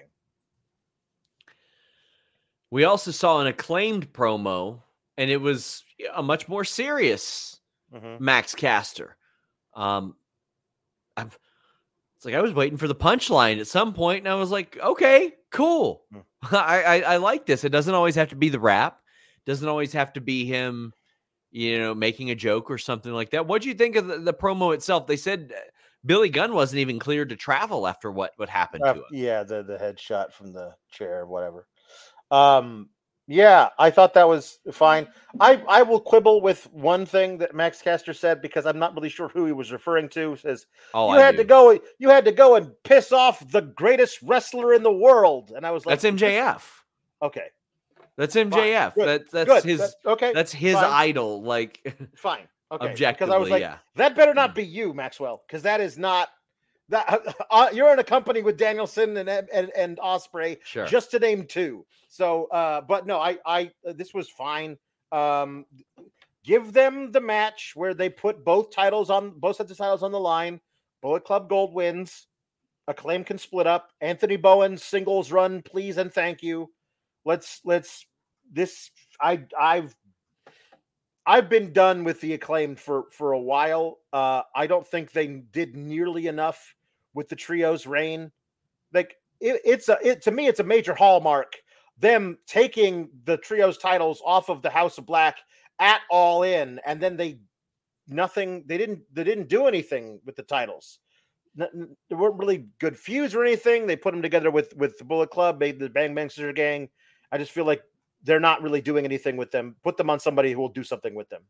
We also saw an Acclaimed promo, and it was a much more serious mm-hmm. Max Caster. Um, I'm, it's like I was waiting for the punchline at some point, and I was like, okay, cool. Mm. I, I, I like this. It doesn't always have to be the rap. It doesn't always have to be him, you know, making a joke or something like that. What do you think of the, the promo itself? They said Billy Gunn wasn't even cleared to travel after what, what happened uh, to him. Yeah, the, the headshot from the chair or whatever. Um, yeah, I thought that was fine. I, I will quibble with one thing that Max Caster said because I'm not really sure who he was referring to. Says oh, you I had do. to go, you had to go and piss off the greatest wrestler in the world, and I was like, "That's M J F." Okay, that's M J F. That, that's Good. his. That, okay, that's his fine. idol. Like, fine. Okay, objectively, because I was like, yeah. that better not be you, Maxwell, because that is not. That uh, you're in a company with Danielson and and, and Ospreay, sure. just to name two. So, uh, but no, I, I, this was fine. Um, give them the match where they put both titles on both sets of titles on the line. Bullet Club Gold wins. Acclaim can split up. Anthony Bowen singles run, please and thank you. Let's let's this. I I've I've been done with the Acclaim for for a while. Uh, I don't think they did nearly enough with the trio's reign. Like it, it's a it to me, it's a major hallmark. Them taking the trio's titles off of the House of Black at All In, and then they nothing. They didn't. They didn't do anything with the titles. N- there weren't really good feuds or anything. They put them together with with the Bullet Club, made the Bang Bang Scissor Gang. I just feel like they're not really doing anything with them. Put them on somebody who will do something with them.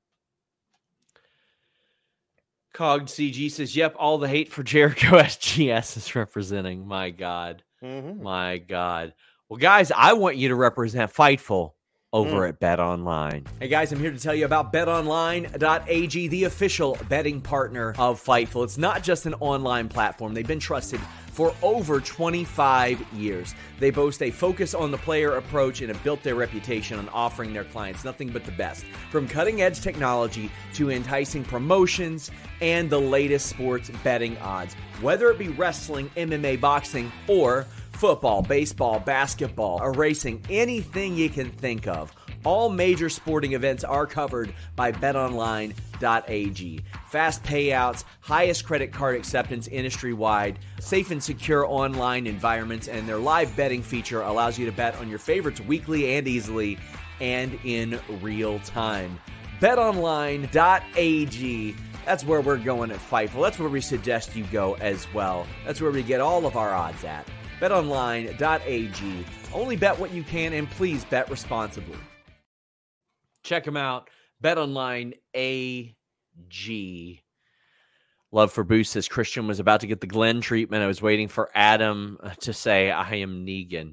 Cog C G says, "Yep, all the hate for Jericho S G S is representing." My God, mm-hmm. my God. Well, guys, I want you to represent Fightful over mm. at BetOnline. Hey, guys, I'm here to tell you about bet online dot a g, the official betting partner of Fightful. It's not just an online platform. They've been trusted for over twenty-five years. They boast a focus on the player approach and have built their reputation on offering their clients nothing but the best. From cutting-edge technology to enticing promotions and the latest sports betting odds. Whether it be wrestling, M M A, boxing, or football, baseball, basketball, or racing, anything you can think of. All major sporting events are covered by bet online dot a g. Fast payouts, highest credit card acceptance industry-wide, safe and secure online environments, and their live betting feature allows you to bet on your favorites weekly and easily and in real time. bet online dot a g. That's where we're going at Fightful. That's where we suggest you go as well. That's where we get all of our odds at. bet online dot a g. Only bet what you can, and please bet responsibly. Check them out. BetOnline A G. Love for Boost says Christian was about to get the Glenn treatment. I was waiting for Adam to say, I am Negan.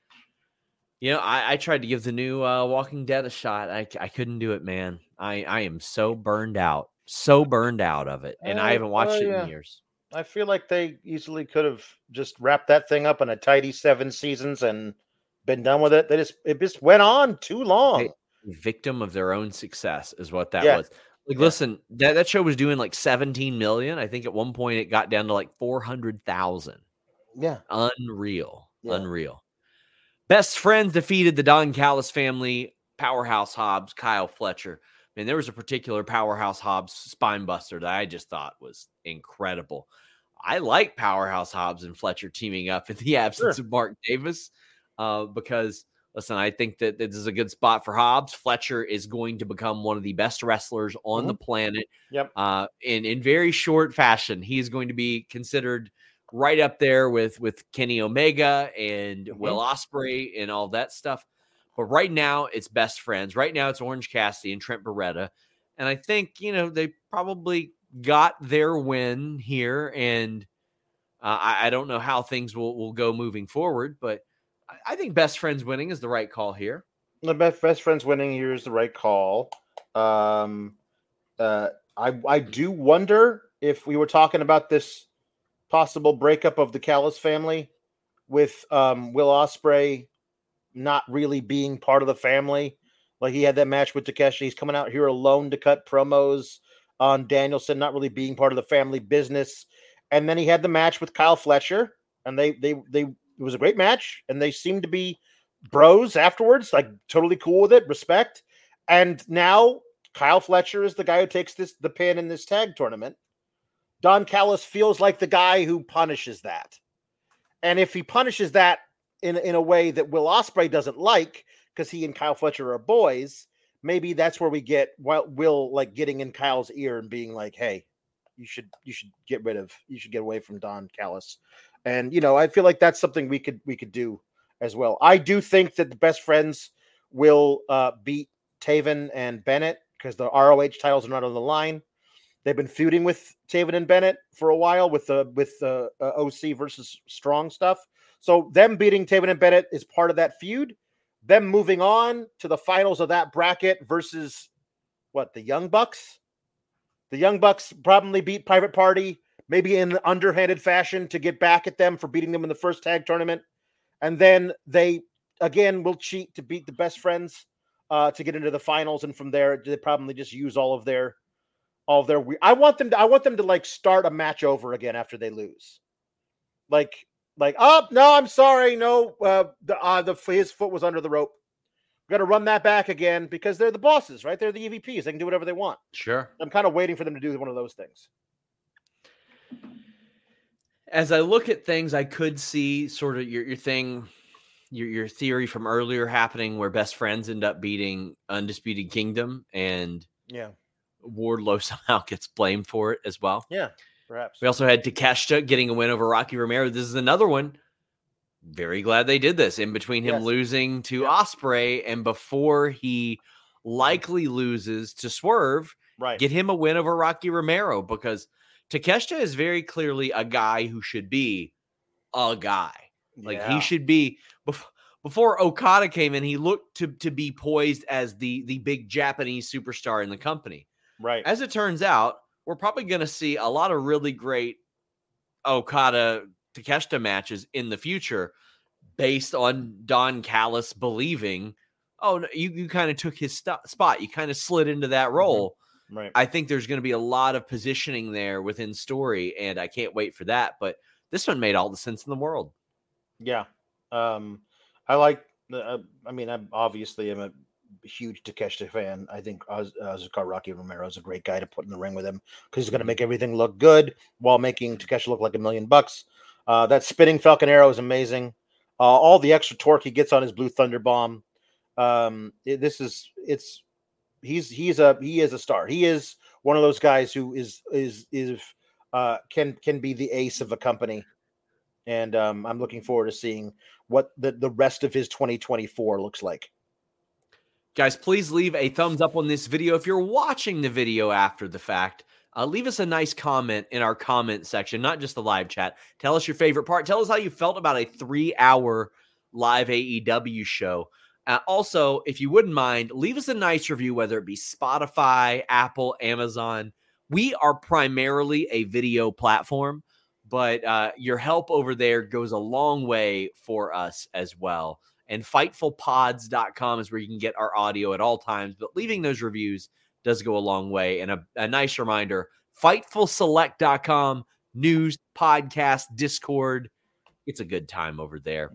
You know, I, I tried to give the new uh, Walking Dead a shot. I, I couldn't do it, man. I, I am so burned out. So burned out of it. And uh, I haven't watched uh, yeah. it in years. I feel like they easily could have just wrapped that thing up in a tidy seven seasons and been done with it. They just it just went on too long. They, victim of their own success is what that yeah. was. Like, yeah. listen, that, that show was doing like seventeen million. I think at one point it got down to like four hundred thousand. Yeah. Unreal. Yeah. Unreal. Best Friends defeated the Don Callis family, Powerhouse Hobbs, Kyle Fletcher. I mean, there was a particular Powerhouse Hobbs spine buster that I just thought was incredible. I like Powerhouse Hobbs and Fletcher teaming up in the absence sure. of Mark Davis uh, because listen, I think that this is a good spot for Hobbs. Fletcher is going to become one of the best wrestlers on mm-hmm. the planet. Yep. Uh, in, in very short fashion, he's going to be considered right up there with, with Kenny Omega and mm-hmm. Will Ospreay and all that stuff. But right now, it's Best Friends. Right now, it's Orange Cassidy and Trent Beretta. And I think, you know, they probably got their win here. And uh, I, I don't know how things will, will go moving forward, but I think Best Friends winning is the right call here. The best Best Friends winning here is the right call. Um, uh, I I do wonder if we were talking about this possible breakup of the Callis family with um, Will Ospreay not really being part of the family. Like he had that match with Takeshi. He's coming out here alone to cut promos on Danielson, not really being part of the family business. And then he had the match with Kyle Fletcher, and they they they it was a great match, and they seemed to be bros afterwards, like totally cool with it, respect. And now Kyle Fletcher is the guy who takes this the pin in this tag tournament. Don Callis feels like the guy who punishes that. And if he punishes that in, in a way that Will Ospreay doesn't like, because he and Kyle Fletcher are boys, maybe that's where we get Will like getting in Kyle's ear and being like, hey, you should you should get rid of, you should get away from Don Callis. And, you know, I feel like that's something we could we could do as well. I do think that the Best Friends will uh, beat Taven and Bennett because the R O H titles are not on the line. They've been feuding with Taven and Bennett for a while with the with the uh, O C versus Strong stuff. So them beating Taven and Bennett is part of that feud. Them moving on to the finals of that bracket versus what, the Young Bucks? The Young Bucks probably beat Private Party, maybe in an underhanded fashion to get back at them for beating them in the first tag tournament. And then they, again, will cheat to beat the Best Friends uh, to get into the finals. And from there, they probably just use all of their all of their I want them to I want them to like start a match over again after they lose. Like, like, oh, no, I'm sorry. No, uh, the, uh, the his foot was under the rope. We're going to run that back again because they're the bosses, right? They're the E V Ps. They can do whatever they want. Sure. I'm kind of waiting for them to do one of those things. As I look at things, I could see sort of your, your thing, your, your theory from earlier happening where Best Friends end up beating Undisputed Kingdom and yeah, Wardlow somehow gets blamed for it as well. Yeah, perhaps. We also had Takeshita getting a win over Rocky Romero. This is another one. Very glad they did this in between him yes. losing to yeah. Ospreay and before he likely loses to Swerve, right. get him a win over Rocky Romero because Takeshita is very clearly a guy who should be a guy. Like yeah. he should be before, before Okada came in, he looked to, to be poised as the, the big Japanese superstar in the company. Right. As it turns out, we're probably going to see a lot of really great Okada Takeshita matches in the future based on Don Callis believing, oh, you, you kind of took his st- spot. You kind of slid into that role. Mm-hmm. Right. I think there's going to be a lot of positioning there within story, and I can't wait for that. But this one made all the sense in the world. Yeah. Um, I like, the, uh, I mean, I obviously am a huge Takeshita fan. I think Azucar Rocky Romero is a great guy to put in the ring with him because he's going to make everything look good while making Takeshita look like a million bucks. Uh, that spinning Falcon Arrow is amazing. Uh, all the extra torque he gets on his Blue Thunder Bomb. Um, it, this is it's he's he's a he is a star. He is one of those guys who is is is uh, can can be the ace of a company. And um, I'm looking forward to seeing what the, the rest of his twenty twenty-four looks like. Guys, please leave a thumbs up on this video. If you're watching the video after the fact, uh, leave us a nice comment in our comment section, not just the live chat. Tell us your favorite part. Tell us how you felt about a three-hour live A E W show. Uh, also, if you wouldn't mind, leave us a nice review, whether it be Spotify, Apple, Amazon. We are primarily a video platform, but uh, your help over there goes a long way for us as well. And fightful pods dot com is where you can get our audio at all times. But leaving those reviews does go a long way. And a, a nice reminder, fightful select dot com, news, podcast, Discord. It's a good time over there.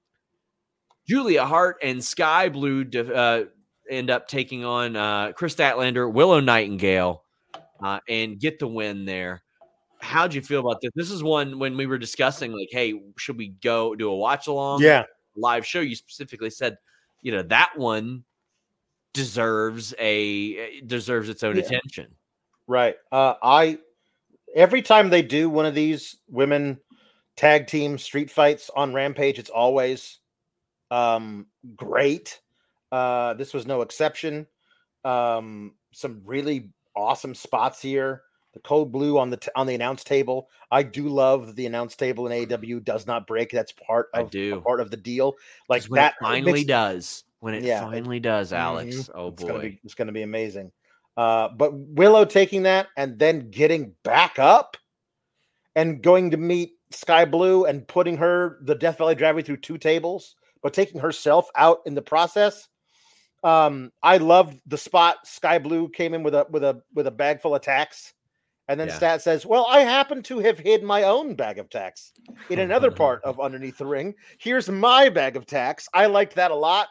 Julia Hart and Sky Blue uh, end up taking on uh, Chris Statlander, Willow Nightingale, uh, and get the win there. How'd you feel about this? This is one when we were discussing, like, hey, should we go do a watch along? Yeah. Live show. You specifically said, you know, that one deserves a deserves its own yeah. attention. Right. Uh, I every time they do one of these women tag team street fights on Rampage, it's always um, great. Uh, this was no exception. Um, some really awesome spots here. The code blue on the t- on the announce table. I do love the announce table in A E W does not break. That's part of I do. part of the deal. Like when that it finally makes, does. When it yeah, finally does, Alex. Mm-hmm. Oh it's boy, gonna be, it's going to be amazing. Uh, but Willow taking that and then getting back up and going to meet Sky Blue and putting her the Death Valley driveway through two tables, but taking herself out in the process. Um, I loved the spot. Sky Blue came in with a with a with a bag full of tacks And then Yeah. Stat says, well, I happen to have hid my own bag of tacks in another part of Underneath the Ring. Here's my bag of tacks. I liked that a lot.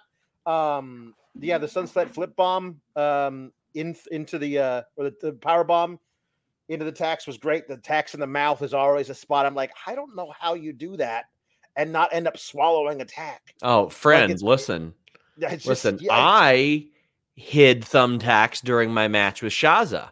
Um, yeah, the Sunset Flip Bomb um, in, into the, uh, or the, the Power Bomb into the tacks was great. The tacks in the mouth is always a spot. I'm like, I don't know how you do that and not end up swallowing a tack. Oh, friend, Like, listen. It's just, Listen, yeah, I hid thumbtacks during my match with Shaza.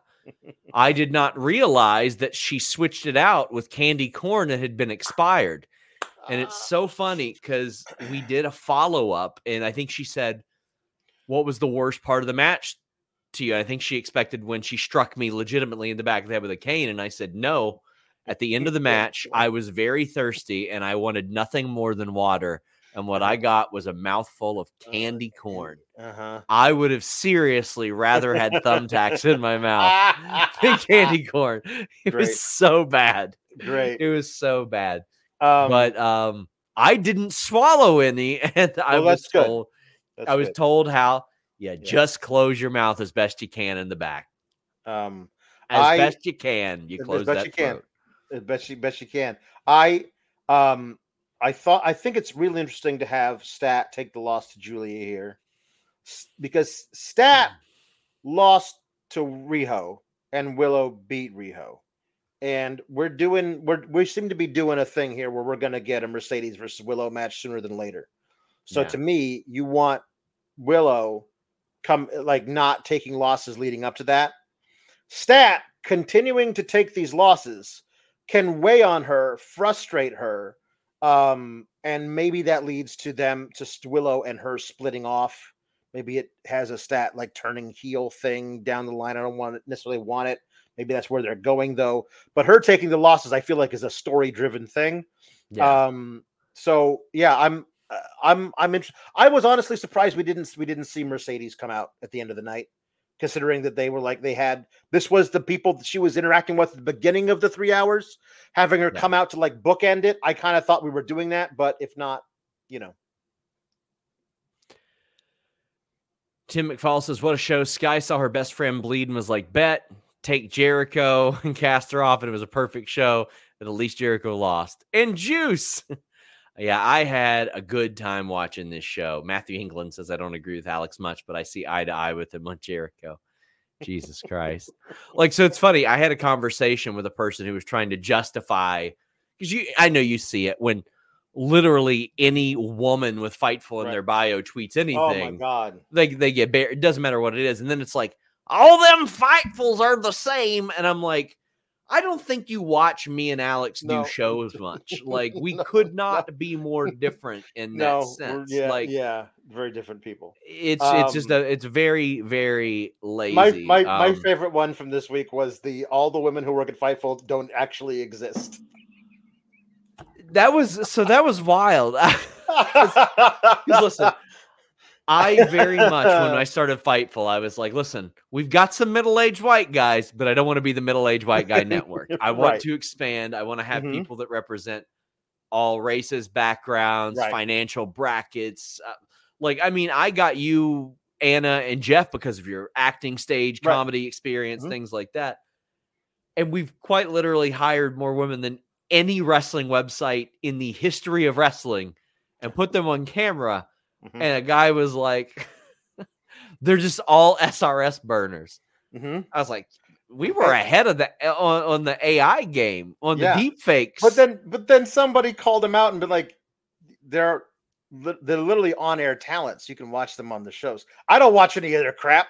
I did not realize that she switched it out with candy corn that had been expired. And it's so funny because we did a follow-up, and I think she said, what was the worst part of the match to you? I think she expected when she struck me legitimately in the back of the head with a cane, and I said, no. At the end of the match, I was very thirsty, and I wanted nothing more than water. And what I got was a mouthful of candy corn. Uh-huh. I would have seriously rather had thumbtacks in my mouth than candy corn. It Great. was so bad. Great. It was so bad. Um, But um, I didn't swallow any, and I Well, was that's good. told that's I was good. told how yeah, Yeah. just close your mouth as best you can in the back. Um, As I- best you can, you as close best that you can. throat. As best you best you can. I um I thought I think it's really interesting to have Stat take the loss to Julia here, S- because Stat lost to Riho and Willow beat Riho, and we're doing we're we seem to be doing a thing here where we're going to get a Mercedes versus Willow match sooner than later. So Yeah. to me, you want Willow come like not taking losses leading up to that. Stat continuing to take these losses can weigh on her, frustrate her, um, and maybe that leads to them to Willow and her splitting off. Maybe it has a Stat like turning heel thing down the line. I don't want to necessarily want it. Maybe that's where they're going though. But her taking the losses, I feel like, is a story-driven thing. Yeah. Um, so yeah, I'm, uh, I'm, I'm interested. I was honestly surprised we didn't, we didn't see Mercedes come out at the end of the night, considering that they were like, they had, this was the people that she was interacting with at the beginning of the three hours, having her Yeah. come out to like bookend it. I kind of thought we were doing that, but if not, you know. Tim McFall says, what a show. Sky saw her best friend bleed and was like, bet, take Jericho and cast her off. And it was a perfect show, but at least Jericho lost. And Juice. Yeah, I had a good time watching this show. Matthew England says, I don't agree with Alex much, but I see eye to eye with him on Jericho. Jesus Christ. Like, so it's funny. I had a conversation with a person who was trying to justify, because you, I know you see it when literally any woman with Fightful in Right. their bio tweets anything. Oh my God. They, they get bare. It doesn't matter what it is. And then it's like, all them Fightfuls are the same. And I'm like, I don't think you watch me and Alex No. do shows much. Like, we No, could not be more different in that No, we're- sense. yeah, like, yeah, very different people. it's it's just Um, a it's very very lazy. My my my Um, favorite one from this week was the all the women who work at Fightful don't actually exist. that was so that was wild. 'Cause listen, I very much when I started Fightful, I was like, listen, we've got some middle-aged white guys, but I don't want to be the middle-aged white guy network. I want Right. to expand. I want to have Mhm. people that represent all races, backgrounds, Right. financial brackets. Uh, like, I mean, I got you, Anna, and Jeff because of your acting stage, Right. comedy experience, Mhm. things like that. And we've quite literally hired more women than any wrestling website in the history of wrestling and put them on camera. Mhm. And a guy was like, they're just all S R S burners. Mhm. I was like, we were ahead of the on, on the A I game, on Yeah. the deep fakes. But then, but then somebody called them out and been like, "They're li- they're literally on air talents. You can watch them on the shows. I don't watch any of their crap."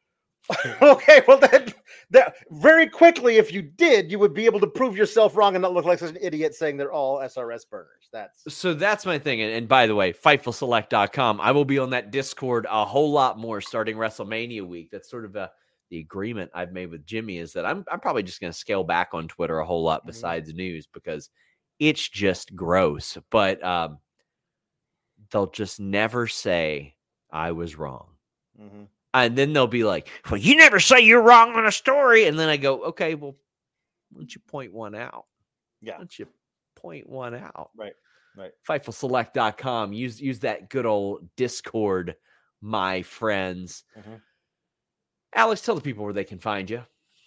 Okay, well then, that very quickly, if you did, you would be able to prove yourself wrong and not look like such an idiot saying they're all S R S burners. That's So that's my thing. And, and by the way, Fightful Select dot com. I will be on that Discord a whole lot more starting WrestleMania week. That's sort of a, the agreement I've made with Jimmy is that I'm, I'm probably just going to scale back on Twitter a whole lot Mhm. besides news because it's just gross. But um, they'll just never say I was wrong. Mhm. And then they'll be like, well, you never say you're wrong on a story. And then I go, okay, well, why don't you point one out? yeah, Why don't you point one out? right, right. Fightful Select dot com. Use use that good old Discord, my friends. Mhm. Alex, tell the people where they can find you.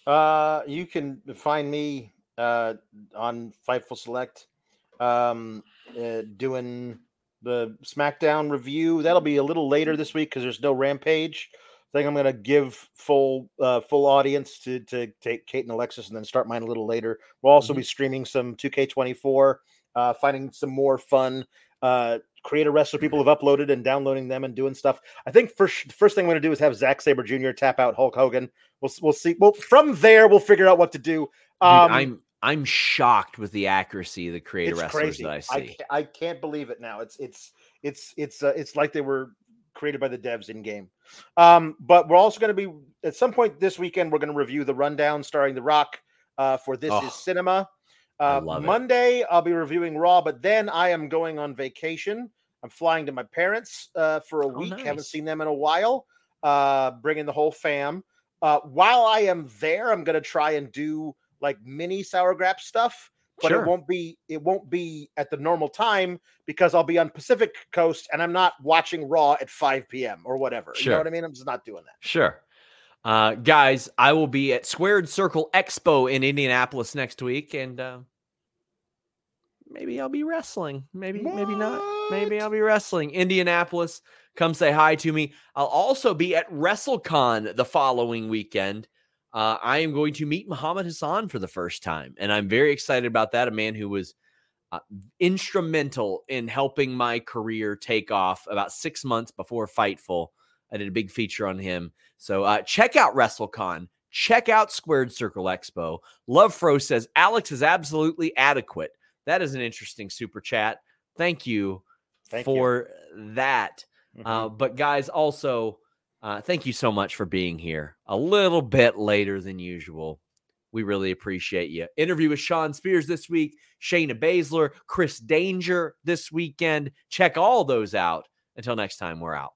Uh, you can find me uh, on Fightful Select um, uh, doing the SmackDown review. That'll be a little later this week because there's no Rampage. I think I'm going to give full uh, full audience to to take Kate and Alexis and then start mine a little later. We'll also mm-hmm. be streaming some two K twenty-four, uh, finding some more fun uh, creator wrestler people have uploaded and downloading them and doing stuff. I think first the first thing I'm going to do is have Zack Sabre Junior tap out Hulk Hogan. We'll we'll see. Well, from there we'll figure out what to do. Um, Dude, I'm I'm shocked with the accuracy of the creator wrestlers crazy. that I see. I can't, I can't believe it now. It's it's it's it's uh, it's like they were created by the devs in game. Um, but we're also going to be at some point this weekend. We're going to review the Rundown starring The Rock uh, for This oh, Is Cinema. Uh, Monday it. I'll be reviewing Raw, but then I am going on vacation. I'm flying to my parents uh, for a week. Oh, nice. Haven't seen them in a while. Uh, bringing the whole fam. Uh, while I am there, I'm going to try and do like mini Sour Grap stuff, but sure. it won't be it won't be at the normal time because I'll be on Pacific Coast and I'm not watching Raw at five p.m. or whatever. Sure. You know what I mean? I'm just not doing that. Sure. Uh, guys, I will be at Squared Circle Expo in Indianapolis next week, and uh, maybe I'll be wrestling. Maybe, what? maybe not. Maybe I'll be wrestling. Indianapolis, come say hi to me. I'll also be at WrestleCon the following weekend. Uh, I am going to meet Muhammad Hassan for the first time, and I'm very excited about that. A man who was uh, instrumental in helping my career take off about six months before Fightful. I did a big feature on him. So uh, check out WrestleCon. Check out Squared Circle Expo. Love Fro says, Alex is absolutely adequate. That is an interesting super chat. Thank you Thank for you. that. Mm-hmm. Uh, but guys, also, uh, thank you so much for being here a little bit later than usual. We really appreciate you. Interview with Sean Spears this week, Shayna Baszler, Chris Danger this weekend. Check all those out. Until next time, we're out.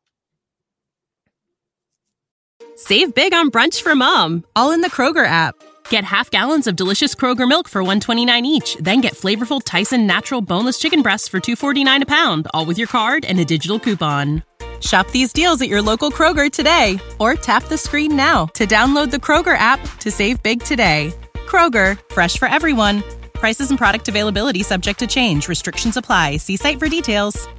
Save big on brunch for mom, all in the Kroger app. Get half gallons of delicious Kroger milk for one dollar and twenty-nine cents each. Then get flavorful Tyson natural boneless chicken breasts for two dollars and forty-nine cents a pound, all with your card and a digital coupon. Shop these deals at your local Kroger today, or tap the screen now to download the Kroger app to save big today. Kroger, fresh for everyone. Prices and product availability subject to change. Restrictions apply. See site for details.